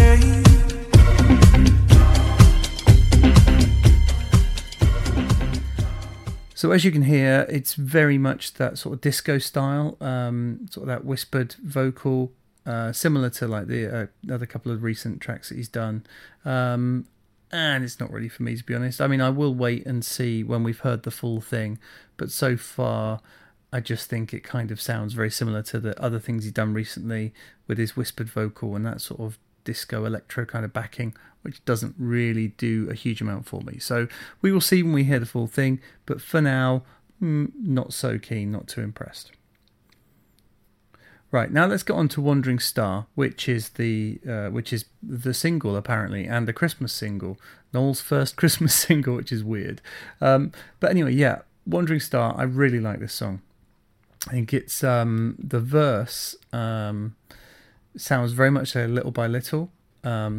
Speaker 6: So as you can hear, it's very much that sort of disco style, sort of that whispered vocal, similar to like the other couple of recent tracks that he's done. And it's not really for me, to be honest. I mean, I will wait and see when we've heard the full thing, but so far I just think it kind of sounds very similar to the other things he's done recently with his whispered vocal and that sort of disco electro kind of backing, which doesn't really do a huge amount for me. So we will see when we hear the full thing, but for now, not so keen, not too impressed. Right, now let's get on to Wandering Star, which is the single apparently, and the Christmas single, Noel's first Christmas single, which is weird. But anyway, yeah, Wandering Star, I really like this song. I think it's the verse sounds very much like Little by Little.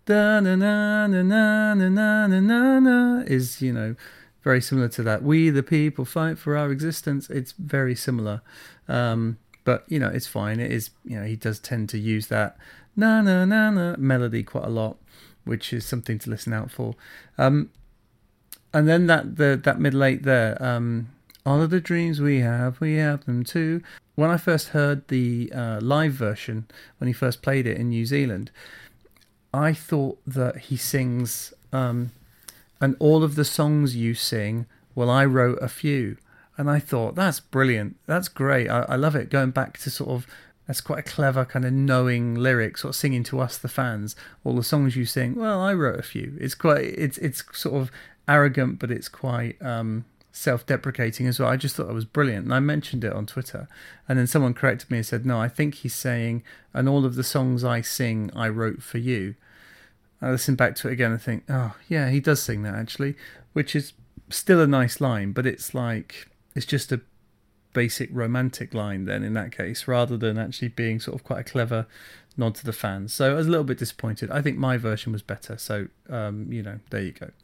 Speaker 6: da na na na na na na na na na is, you know, very similar to that. We the people fight for our existence. It's very similar. But, you know, it's fine. It is, you know, he does tend to use that na na na na melody quite a lot, which is something to listen out for. And then that middle eight there, all of the dreams we have them too. When I first heard the live version, when he first played it in New Zealand, I thought that he sings, and all of the songs you sing, well, I wrote a few. And I thought, that's brilliant. That's great. I love it. Going back to sort of, that's quite a clever kind of knowing lyric, sort of singing to us, the fans. All the songs you sing, well, I wrote a few. It's sort of arrogant, but it's quite self-deprecating as well. I just thought that was brilliant. And I mentioned it on Twitter. And then someone corrected me and said, no, I think he's saying, and all of the songs I sing, I wrote for you. I listen back to it again and think, oh, yeah, he does sing that actually, which is still a nice line, but it's like, it's just a basic romantic line then in that case, rather than actually being sort of quite a clever nod to the fans. So I was a little bit disappointed. I think my version was better. So, you know, there you go.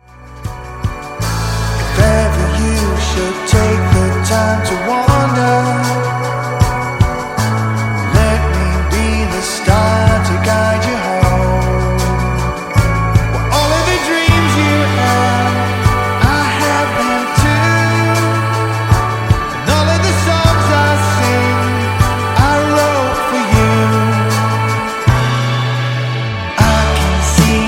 Speaker 7: If ever you should take the time to wander, let me be the star to guide you home. Well, all of the dreams you have, I have them too. And all of the songs I sing, I wrote for you. I can see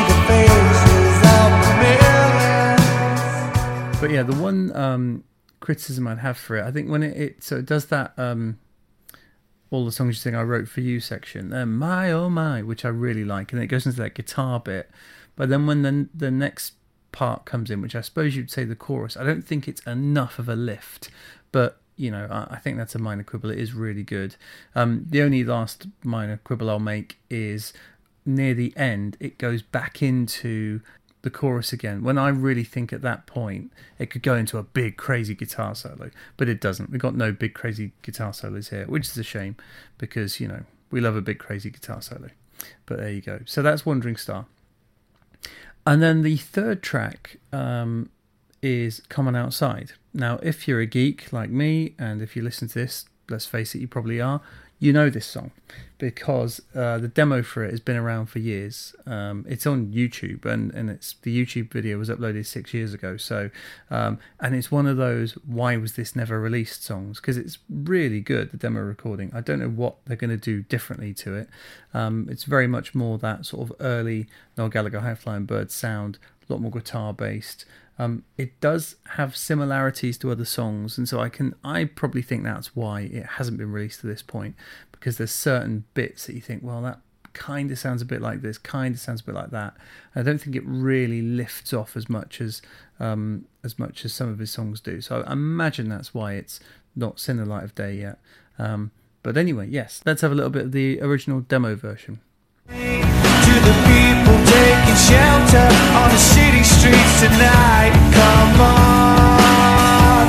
Speaker 7: the faces of the millions.
Speaker 6: But yeah, the one criticism I'd have for it, I think when it does that all the songs you sing I wrote for you section, then my oh my, which I really like, and it goes into that guitar bit. But then when the next part comes in, which I suppose you'd say the chorus, I don't think it's enough of a lift. But you know, I think that's a minor quibble. It is really good. The only last minor quibble I'll make is near the end, it goes back into the chorus again, when I really think at that point it could go into a big crazy guitar solo, but it doesn't. We've got no big crazy guitar solos here, which is a shame, because, you know, we love a big crazy guitar solo. But there you go. So that's Wandering Star. And then the third track is Come On Outside. Now, if you're a geek like me, and if you listen to this, let's face it, you probably are, you know this song, because the demo for it has been around for years. It's on YouTube, and it's the YouTube video was uploaded 6 years ago. So, and it's one of those "why was this never released" songs, because it's really good, the demo recording. I don't know what they're going to do differently to it. It's very much more that sort of early Noel Gallagher, High Flying Bird sound, a lot more guitar based. It does have similarities to other songs, and so I probably think that's why it hasn't been released to this point, because there's certain bits that you think, well, that kind of sounds a bit like this, kind of sounds a bit like that. I don't think it really lifts off as much as some of his songs do. So I imagine that's why it's not seen the light of day yet. But anyway, yes, let's have a little bit of the original demo version.
Speaker 7: To the people taking shelter on the city streets tonight, come on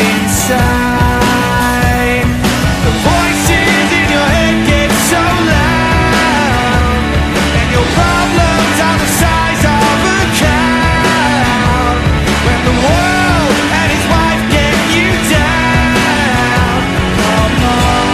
Speaker 7: inside. The voices in your head get so loud, and your problems are the size of a cow. When the world and his wife get you down, come on.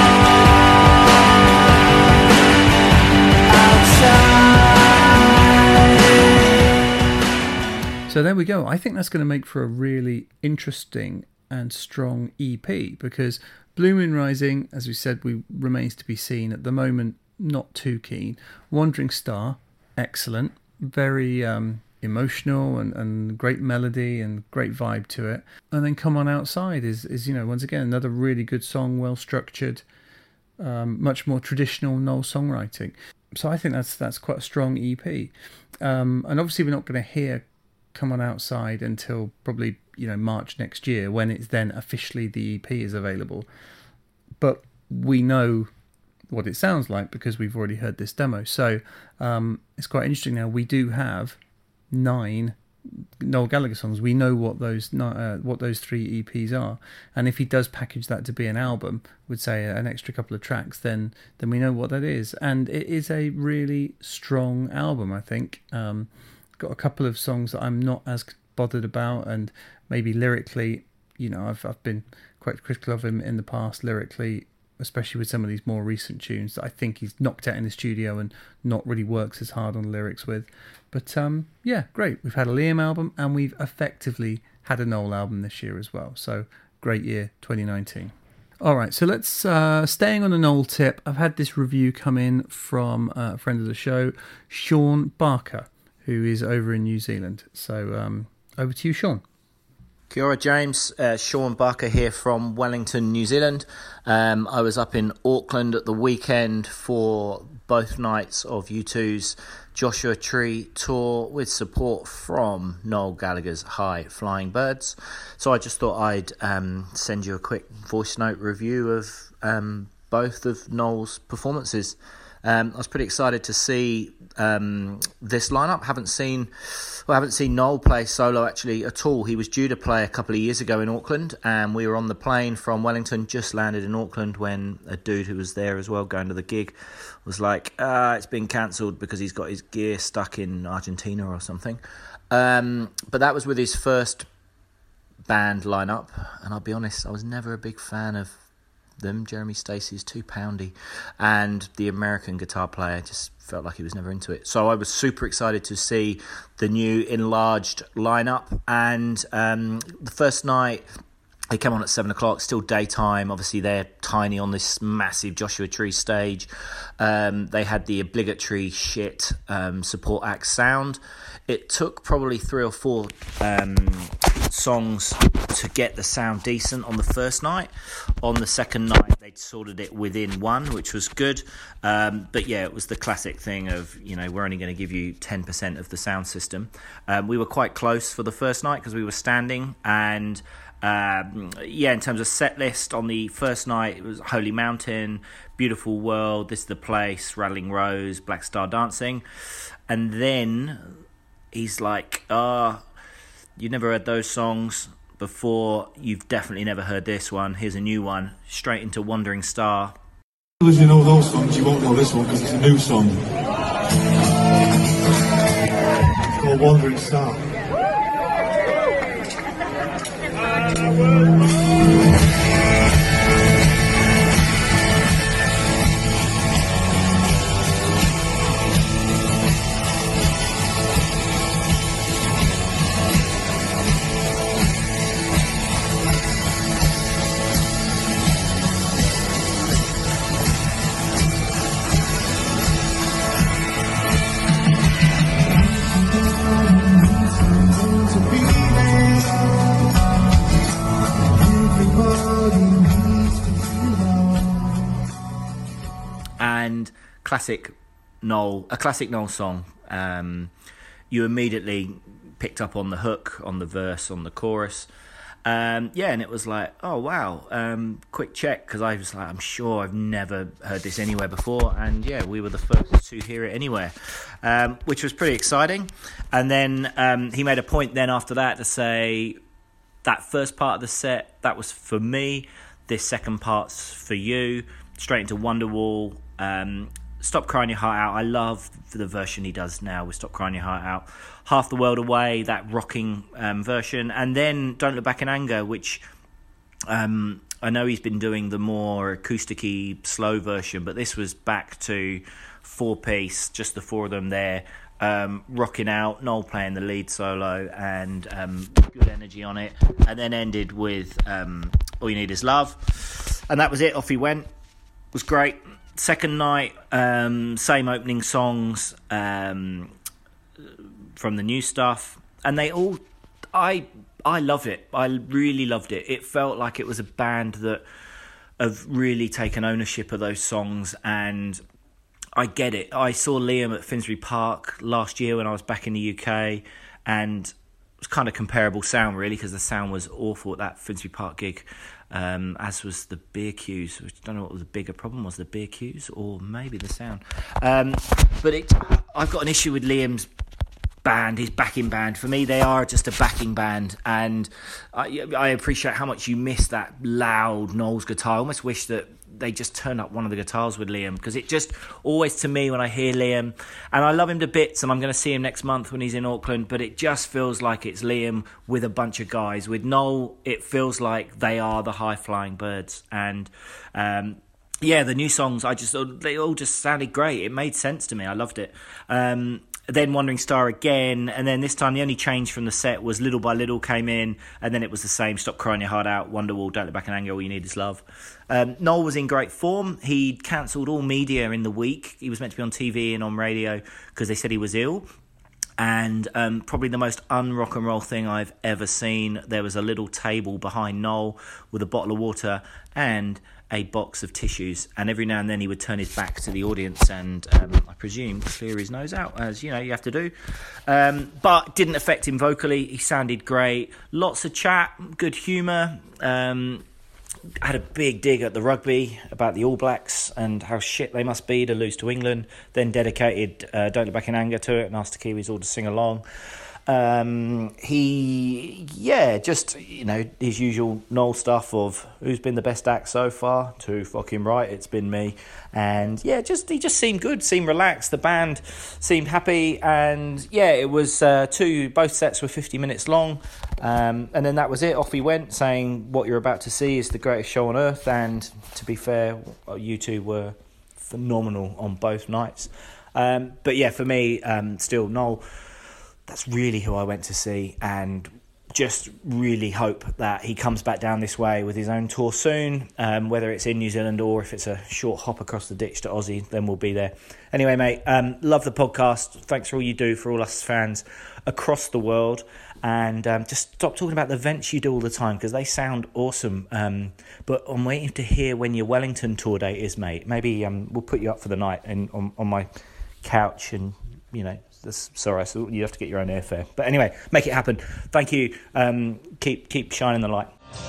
Speaker 6: So there we go. I think that's going to make for a really interesting and strong EP, because Blue Moon Rising, as we said, remains to be seen. At the moment, not too keen. Wandering Star, excellent. Very emotional and great melody and great vibe to it. And then Come On Outside is you know, once again, another really good song, well structured, much more traditional Noel songwriting. So I think that's quite a strong EP. And obviously we're not going to hear Come On Outside until probably, you know, March next year, when it's then officially the EP is available. But we know what it sounds like because we've already heard this demo. So it's quite interesting now. We do have 9 Noel Gallagher songs, we know what those 3 EPs are, and if he does package that to be an album with, say, an extra couple of tracks, then we know what that is. And it is a really strong album, I think. Got a couple of songs that I'm not as bothered about, and maybe lyrically, I've been quite critical of him in the past lyrically, especially with some of these more recent tunes that I think he's knocked out in the studio and not really works as hard on the lyrics with. But yeah, great. We've had a Liam album, and we've effectively had a Noel album this year as well. So great year, 2019. All right, so let's, staying on the Noel tip, I've had this review come in from a friend of the show, Sean Barker, who is over in New Zealand. So over to you, Sean.
Speaker 10: Kia ora, James. Sean Barker here from Wellington, New Zealand. I was up in Auckland at the weekend for both nights of U2's Joshua Tree tour with support from Noel Gallagher's High Flying Birds. So I just thought I'd send you a quick voice note review of both of Noel's performances. I was pretty excited to see this lineup. Haven't seen Noel play solo actually at all. He was due to play a couple of years ago in Auckland, and we were on the plane from Wellington, just landed in Auckland, when a dude who was there as well going to the gig was like, it's been cancelled because he's got his gear stuck in Argentina or something. But that was with his first band lineup, and I'll be honest, I was never a big fan of them. Jeremy Stacey's too poundy, and the American guitar player just felt like he was never into it. So I was super excited to see the new enlarged lineup. And the first night they came on at 7 o'clock, still daytime. Obviously they're tiny on this massive Joshua Tree stage. They had the obligatory shit support act sound. It took probably 3 or 4 songs to get the sound decent on the first night. On the second night, they'd sorted it within one, which was good. But yeah, it was the classic thing of, we're only going to give you 10% of the sound system. We were quite close for the first night because we were standing. And in terms of set list, on the first night, it was Holy Mountain, Beautiful World, This is the Place, Rattling Rose, Black Star Dancing. And then he's like, you never heard those songs before, you've definitely never heard this one, here's a new one, straight into Wandering Star.
Speaker 11: If you know those songs, you won't know this one because it's a new song. It's called Wandering Star.
Speaker 10: And a classic Noel song. You immediately picked up on the hook, on the verse, on the chorus. And it was like, oh wow, quick check, because I was like, I'm sure I've never heard this anywhere before, and we were the first to hear it anywhere, which was pretty exciting. And then he made a point then after that to say that first part of the set, that was for me, this second part's for you, straight into Wonderwall. Stop Crying Your Heart Out. I love the version he does now with Stop Crying Your Heart Out. Half the World Away, that rocking version. And then Don't Look Back in Anger, which I know he's been doing the more acoustic-y, slow version, but this was back to 4-piece, just the 4 of them there, rocking out, Noel playing the lead solo, and good energy on it. And then ended with All You Need Is Love. And that was it. Off he went. It was great. Second night, same opening songs from the new stuff, and they all, I love it. I really loved it. It felt like it was a band that have really taken ownership of those songs, and I get it. I saw Liam at Finsbury Park last year when I was back in the UK, and it was kind of comparable sound really, because the sound was awful at that Finsbury Park gig. As was the beer queues, which I don't know what the bigger problem was, the beer queues or maybe the sound. But I've got an issue with Liam's band, his backing band, for me, they are just a backing band. And I appreciate how much you miss that loud Noel's guitar. I almost wish that they just turned up one of the guitars with Liam, because it just always, to me, when I hear Liam, and I love him to bits, and I'm going to see him next month when he's in Auckland, but it just feels like it's Liam with a bunch of guys. With Noel, it feels like they are the high-flying birds. And the new songs, they all just sounded great. It made sense to me. I loved it. Then Wandering Star again, and then this time the only change from the set was Little by Little came in, and then it was the same: Stop Crying Your Heart Out, Wonderwall, Don't Look Back in Anger, All You Need Is Love. Noel was in great form. He'd cancelled all media in the week. He was meant to be on TV and on radio because they said he was ill. And probably the most un-rock and roll thing I've ever seen, there was a little table behind Noel with a bottle of water and a box of tissues, and every now and then he would turn his back to the audience and I presume clear his nose out, as you have to do, but didn't affect him vocally. He sounded great, lots of chat, good humour, had a big dig at the rugby about the All Blacks and how shit they must be to lose to England, then dedicated Don't Look Back in Anger to it and asked the Kiwis all to sing along. His usual Noel stuff of who's been the best act so far. Too fucking right, it's been me. And he just seemed good, seemed relaxed. The band seemed happy, and it was both sets were 50 minutes long, and then that was it. Off he went, saying what you're about to see is the greatest show on earth. And to be fair, you two were phenomenal on both nights. For me, still Noel, that's really who I went to see, and just really hope that he comes back down this way with his own tour soon, whether it's in New Zealand or if it's a short hop across the ditch to Aussie, then we'll be there. Anyway, mate, love the podcast. Thanks for all you do for all us fans across the world, and just stop talking about the events you do all the time, because they sound awesome, but I'm waiting to hear when your Wellington tour date is, mate. Maybe we'll put you up for the night on my couch, and sorry, so you have to get your own airfare. But anyway, make it happen. Thank you. Keep shining the light.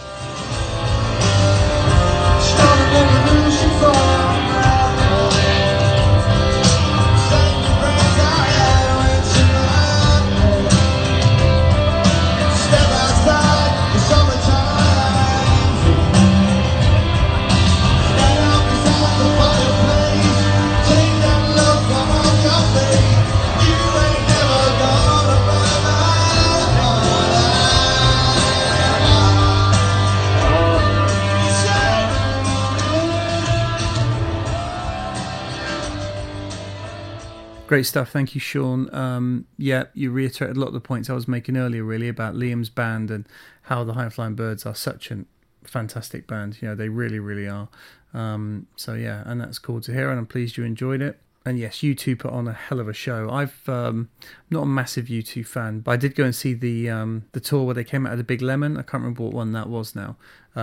Speaker 6: Great stuff. Thank you, Sean. You reiterated a lot of the points I was making earlier, really, about Liam's band and how the High Flying Birds are such a fantastic band. They really, really are. And that's cool to hear, and I'm pleased you enjoyed it. And yes, U2 put on a hell of a show. I'm not a massive U2 fan, but I did go and see the tour where they came out of the Big Lemon. I can't remember what one that was now.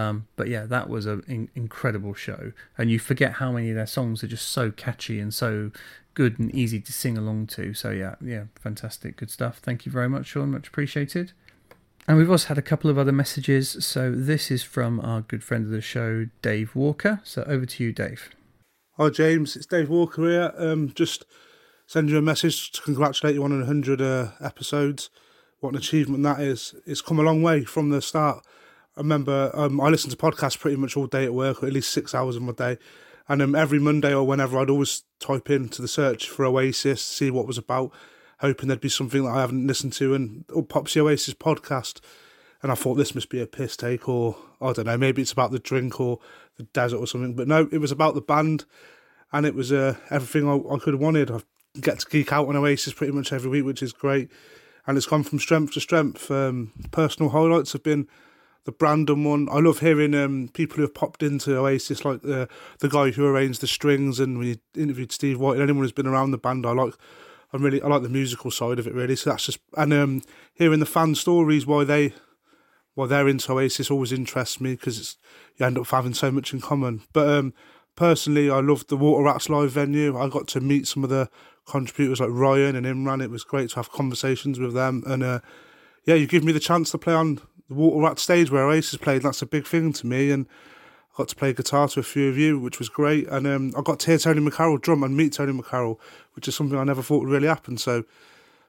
Speaker 6: That was an incredible show. And you forget how many of their songs are just so catchy and so good and easy to sing along to. So fantastic, good stuff. Thank you very much, Sean, much appreciated. And we've also had a couple of other messages. So this is from our good friend of the show, Dave Walker. So over to you, Dave.
Speaker 12: Hi James, it's Dave Walker here. Just send you a message to congratulate you on 100 episodes. What an achievement that is. It's come a long way from the start. I remember I listen to podcasts pretty much all day at work, or at least 6 hours of my day. And every Monday or whenever, I'd always type into the search for Oasis, see what was about, hoping there'd be something that I haven't listened to, and pops the Oasis podcast. And I thought this must be a piss take, or I don't know, maybe it's about the drink or the desert or something. But no, it was about the band, and it was everything I could have wanted. I get to geek out on Oasis pretty much every week, which is great. And it's gone from strength to strength. Personal highlights have been the Brandon one. I love hearing people who have popped into Oasis, like the guy who arranged the strings, and when you interviewed Steve White, and anyone who's been around the band, I like the musical side of it, really. So that's just, and hearing the fan stories why they're into Oasis always interests me, because you end up having so much in common. But personally, I loved the Water Rats live venue. I got to meet some of the contributors like Ryan and Imran. It was great to have conversations with them, and you give me the chance to play on the Water Rat stage where Oasis played. That's a big thing to me, and I got to play guitar to a few of you, which was great. And I got to hear Tony McCarroll drum and meet Tony McCarroll, which is something I never thought would really happen. So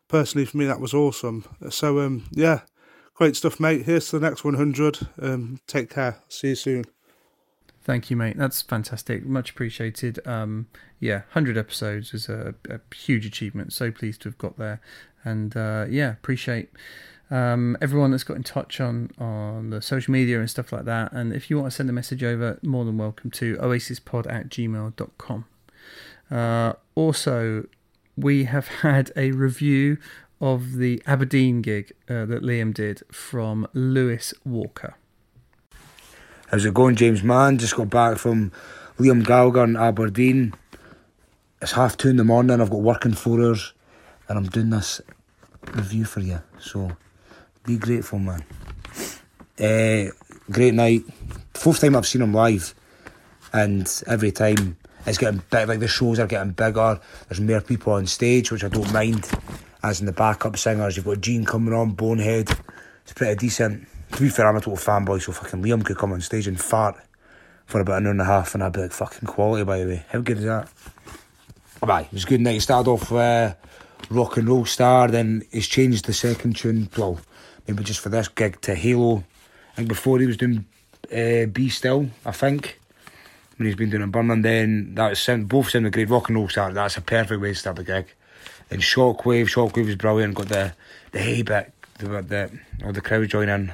Speaker 12: personally for me that was awesome. So yeah, great stuff, mate. Here's to the next 100. Take care. See you soon.
Speaker 6: Thank you, mate. That's fantastic. Much appreciated. 100 episodes is a huge achievement. So pleased to have got there. And appreciate everyone that's got in touch on the social media and stuff like that. And if you want to send a message over, more than welcome to oasispod@gmail.com. Also, we have had a review of the Aberdeen gig that Liam did from Lewis Walker.
Speaker 13: How's it going, James, man? Just got back from Liam Gallagher in Aberdeen. It's 2:30 in the morning, I've got work in 4 hours, and I'm doing this review for you, so be grateful, man. Great night. 4th time I've seen him live, and every time it's getting big, like the shows are getting bigger, there's more people on stage, which I don't mind, as in the backup singers. You've got Gene coming on, Bonehead, it's pretty decent. To be fair, I'm a total fanboy, so fucking Liam could come on stage and fart for about an hour and a half, and I'd be like, fucking quality, by the way. How good is that? Aye, it was a good night. He started off Rock and Roll Star, then he's changed the second tune, well, maybe just for this gig, to Halo. I think before he was doing Be Still, I think, when he's been doing it in Birmingham. Then both sounded great. Rock and Roll Star, that's a perfect way to start the gig. And Shockwave was brilliant, got the hey bit, the crowd join in.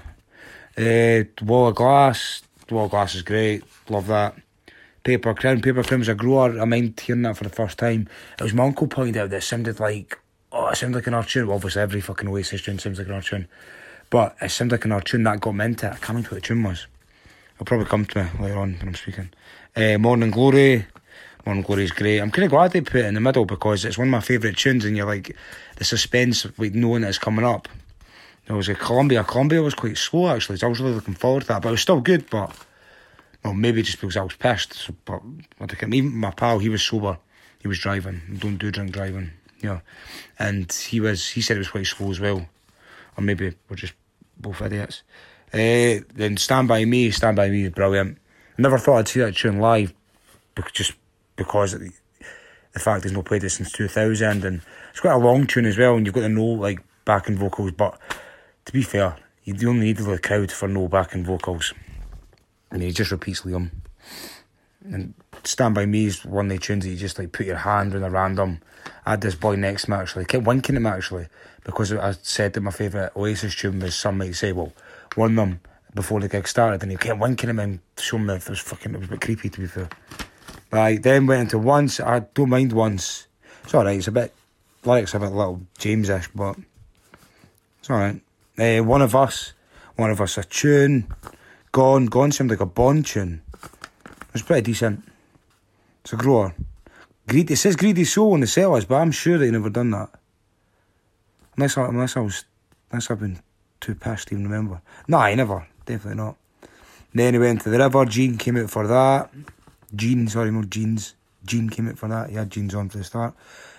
Speaker 13: Wall of Glass is great, love that. Paper Crown was a grower. I mind hearing that for the first time. It was my uncle pointed out that it sounded like an art tune. Well, obviously every fucking Oasis tune sounds like an art tune, but it sounded like an art tune that got me into it. I can't remember what the tune was. It'll probably come to me later on when I'm speaking. Morning Glory is great. I'm kind of glad they put it in the middle because it's one of my favourite tunes, and you're like, the suspense, like knowing that it's coming up. There was a Columbia was quite slow actually, so I was really looking forward to that, but it was still good. But well, maybe just because I was pissed. So, but even my pal, he was sober, he was driving. Don't do drink driving, and he said it was quite slow as well, or maybe we're just both idiots. Then Stand By Me is brilliant. I never thought I'd see that tune live, just because of the fact he's not played it since 2000, and it's quite a long tune as well, and you've got the no like backing vocals. But to be fair, you only need the crowd for no backing vocals, and he just repeats Liam. And Stand By Me is one of the tunes that you just like put your hand on a random. I had this boy next to me actually, kept winking at me actually, because I said that my favourite Oasis tune was Some Might Say, well, one of them before the gig started, and he kept winking at me and showing me it was a bit creepy, to be fair. But I then went into Once. I don't mind Once. It's alright, it's a bit, lyrics a bit little James-ish, but it's alright. One of Us a tune. Gone seemed like a Bond tune. It was pretty decent. It's a grower. It says Greedy Soul on the sellers, but I'm sure they never done that. Unless I've been too pissed to even remember. Nah, never. Definitely not. Then he went to The River. Gene came out for that. Gene came out for that. He had Gene's on for the start.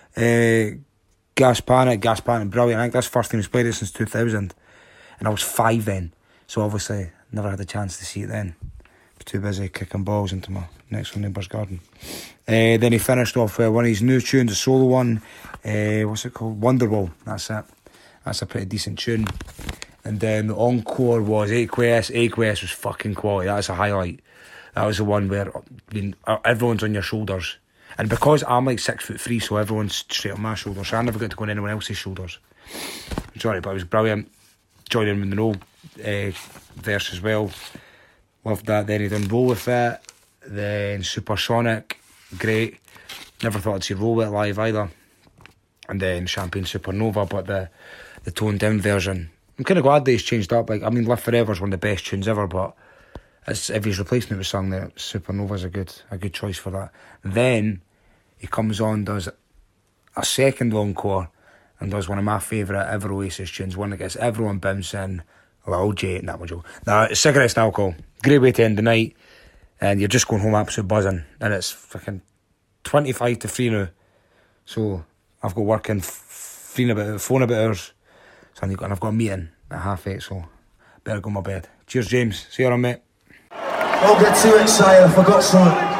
Speaker 13: Gas Panic, brilliant. I think that's the first time he's played it since 2000. And I was 5 then. So obviously, never had a chance to see it then. I was too busy kicking balls into my next door neighbour's garden. Then he finished off one of his new tunes, a solo one. What's it called? Wonderwall. That's it. That's a pretty decent tune. And then the encore was Aqueous. Aqueous was fucking quality. That's a highlight. That was the one where everyone's on your shoulders. And because I'm like 6'3", so everyone's straight on my shoulders, so I never got to go on anyone else's shoulders. I'm sorry, but it was brilliant. Joined in with the No verse as well. Loved that. Then he done Roll With It. Then Supersonic, great. Never thought I'd see Roll With It live either. And then Champagne Supernova, but the toned down version. I'm kind of glad that he's changed up. Like, I mean, Live Forever is one of the best tunes ever, but if his replacement was sung there, Supernova's a good choice for that. Then he comes on, does a second encore, and does one of my favourite ever Oasis tunes, one that gets everyone bouncing. Lil J, it's Cigarettes and Alcohol. Great way to end the night, and you're just going home absolute buzzing, and it's fucking 25 to 3 now. So I've got work in 4 about hours, so I've got a meeting at 8:30, so better go to my bed. Cheers, James. See you around, mate.
Speaker 14: Don't get too excited, I forgot something.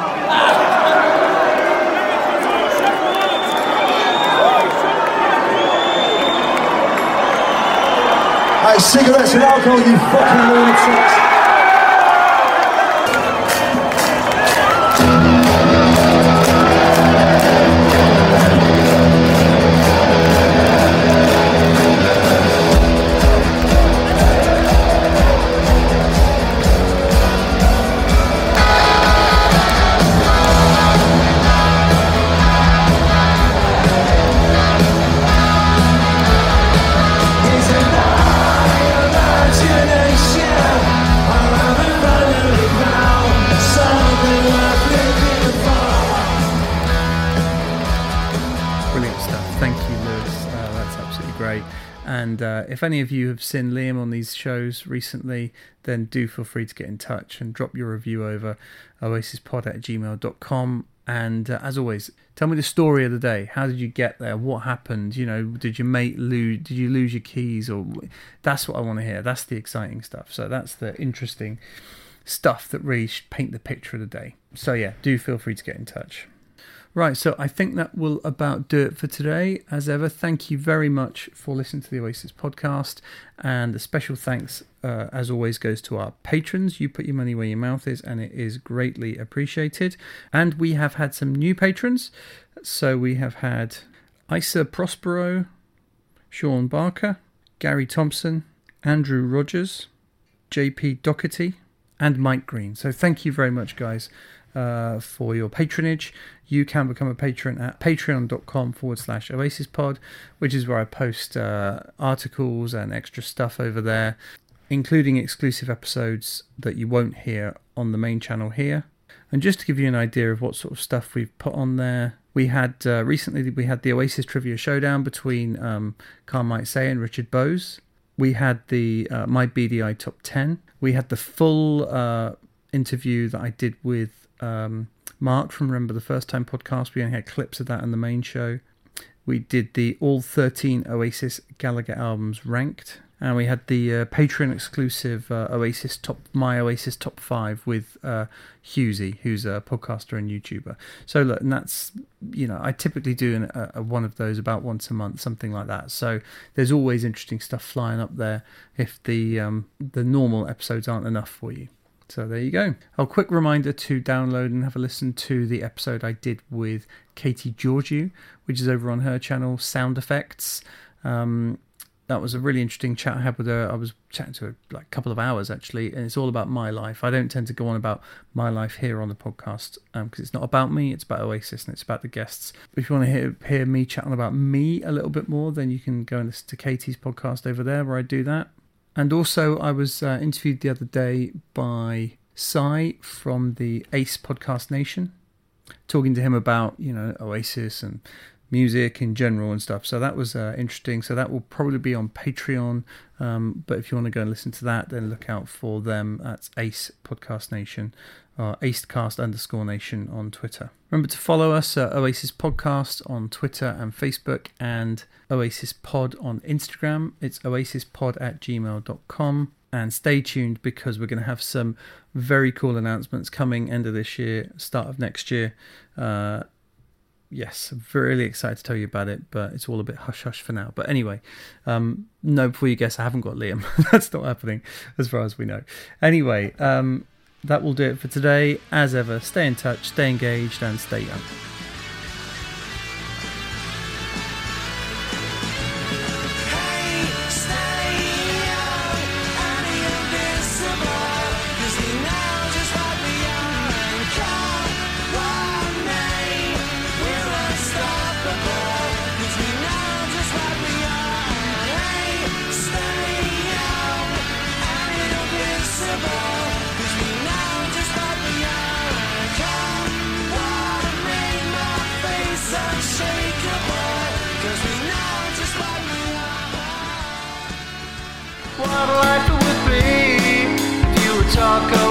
Speaker 14: like cigarettes and alcohol, you fucking lunatics.
Speaker 6: And if any of you have seen Liam on these shows recently, then do feel free to get in touch and drop your review over oasispod@gmail.com. And as always, tell me the story of the day. How did you get there? What happened? You know, did your mate lose? Did you lose your keys? Or that's what I want to hear. That's the exciting stuff. So that's the interesting stuff that really paint the picture of the day. So yeah, do feel free to get in touch. Right, so I think that will about do it for today. As ever, thank you very much for listening to the Oasis podcast. And a special thanks, as always, goes to our patrons. You put your money where your mouth is, and it is greatly appreciated. And we have had some new patrons. So we have had Isa Prospero, Sean Barker, Gary Thompson, Andrew Rogers, JP Doherty, and Mike Green. So thank you very much, guys, for your patronage. You can become a patron at patreon.com/OasisPod, which is where I post articles and extra stuff over there, including exclusive episodes that you won't hear on the main channel here. And just to give you an idea of what sort of stuff we've put on there, we had recently we had the Oasis Trivia Showdown between Carl Might Say and Richard Bowes. We had the My BDI Top 10. We had the full interview that I did with Mark from Remember the First Time podcast. We only had clips of that in the main show. We did the all 13 Oasis Gallagher albums ranked, and we had the Patreon exclusive My Oasis Top 5 with Husey, who's a podcaster and YouTuber. So look, and that's, you know, I typically do a one of those about once a month, something like that. So there's always interesting stuff flying up there if the normal episodes aren't enough for you. So there you go. A quick reminder to download and have a listen to the episode I did with Katie Georgiou, which is over on her channel, Sound Effects. That was a really interesting chat I had with her. I was chatting to her like a couple of hours, actually, and it's all about my life. I don't tend to go on about my life here on the podcast because it's not about me, it's about Oasis and it's about the guests. But if you want to hear me chatting about me a little bit more, then you can go and listen to Katie's podcast over there where I do that. And also, I was interviewed the other day by Sai from the Ace Podcast Nation, talking to him about, you know, Oasis and music in general and stuff. So that was interesting. So that will probably be on Patreon. But if you want to go and listen to that, then look out for them. That's Ace Podcast Nation, Acecast_Nation on Twitter. Remember to follow us at Oasis Podcast on Twitter and Facebook, and Oasis Pod on Instagram. It's oasispod@gmail.com. And stay tuned because we're going to have some very cool announcements coming end of this year, start of next year. Yes, I'm really excited to tell you about it, but it's all a bit hush-hush for now. But anyway, no, before you guess, I haven't got Liam. That's not happening as far as we know. Anyway, that will do it for today. As ever, stay in touch, stay engaged, and stay young.
Speaker 7: What life would be if you would talk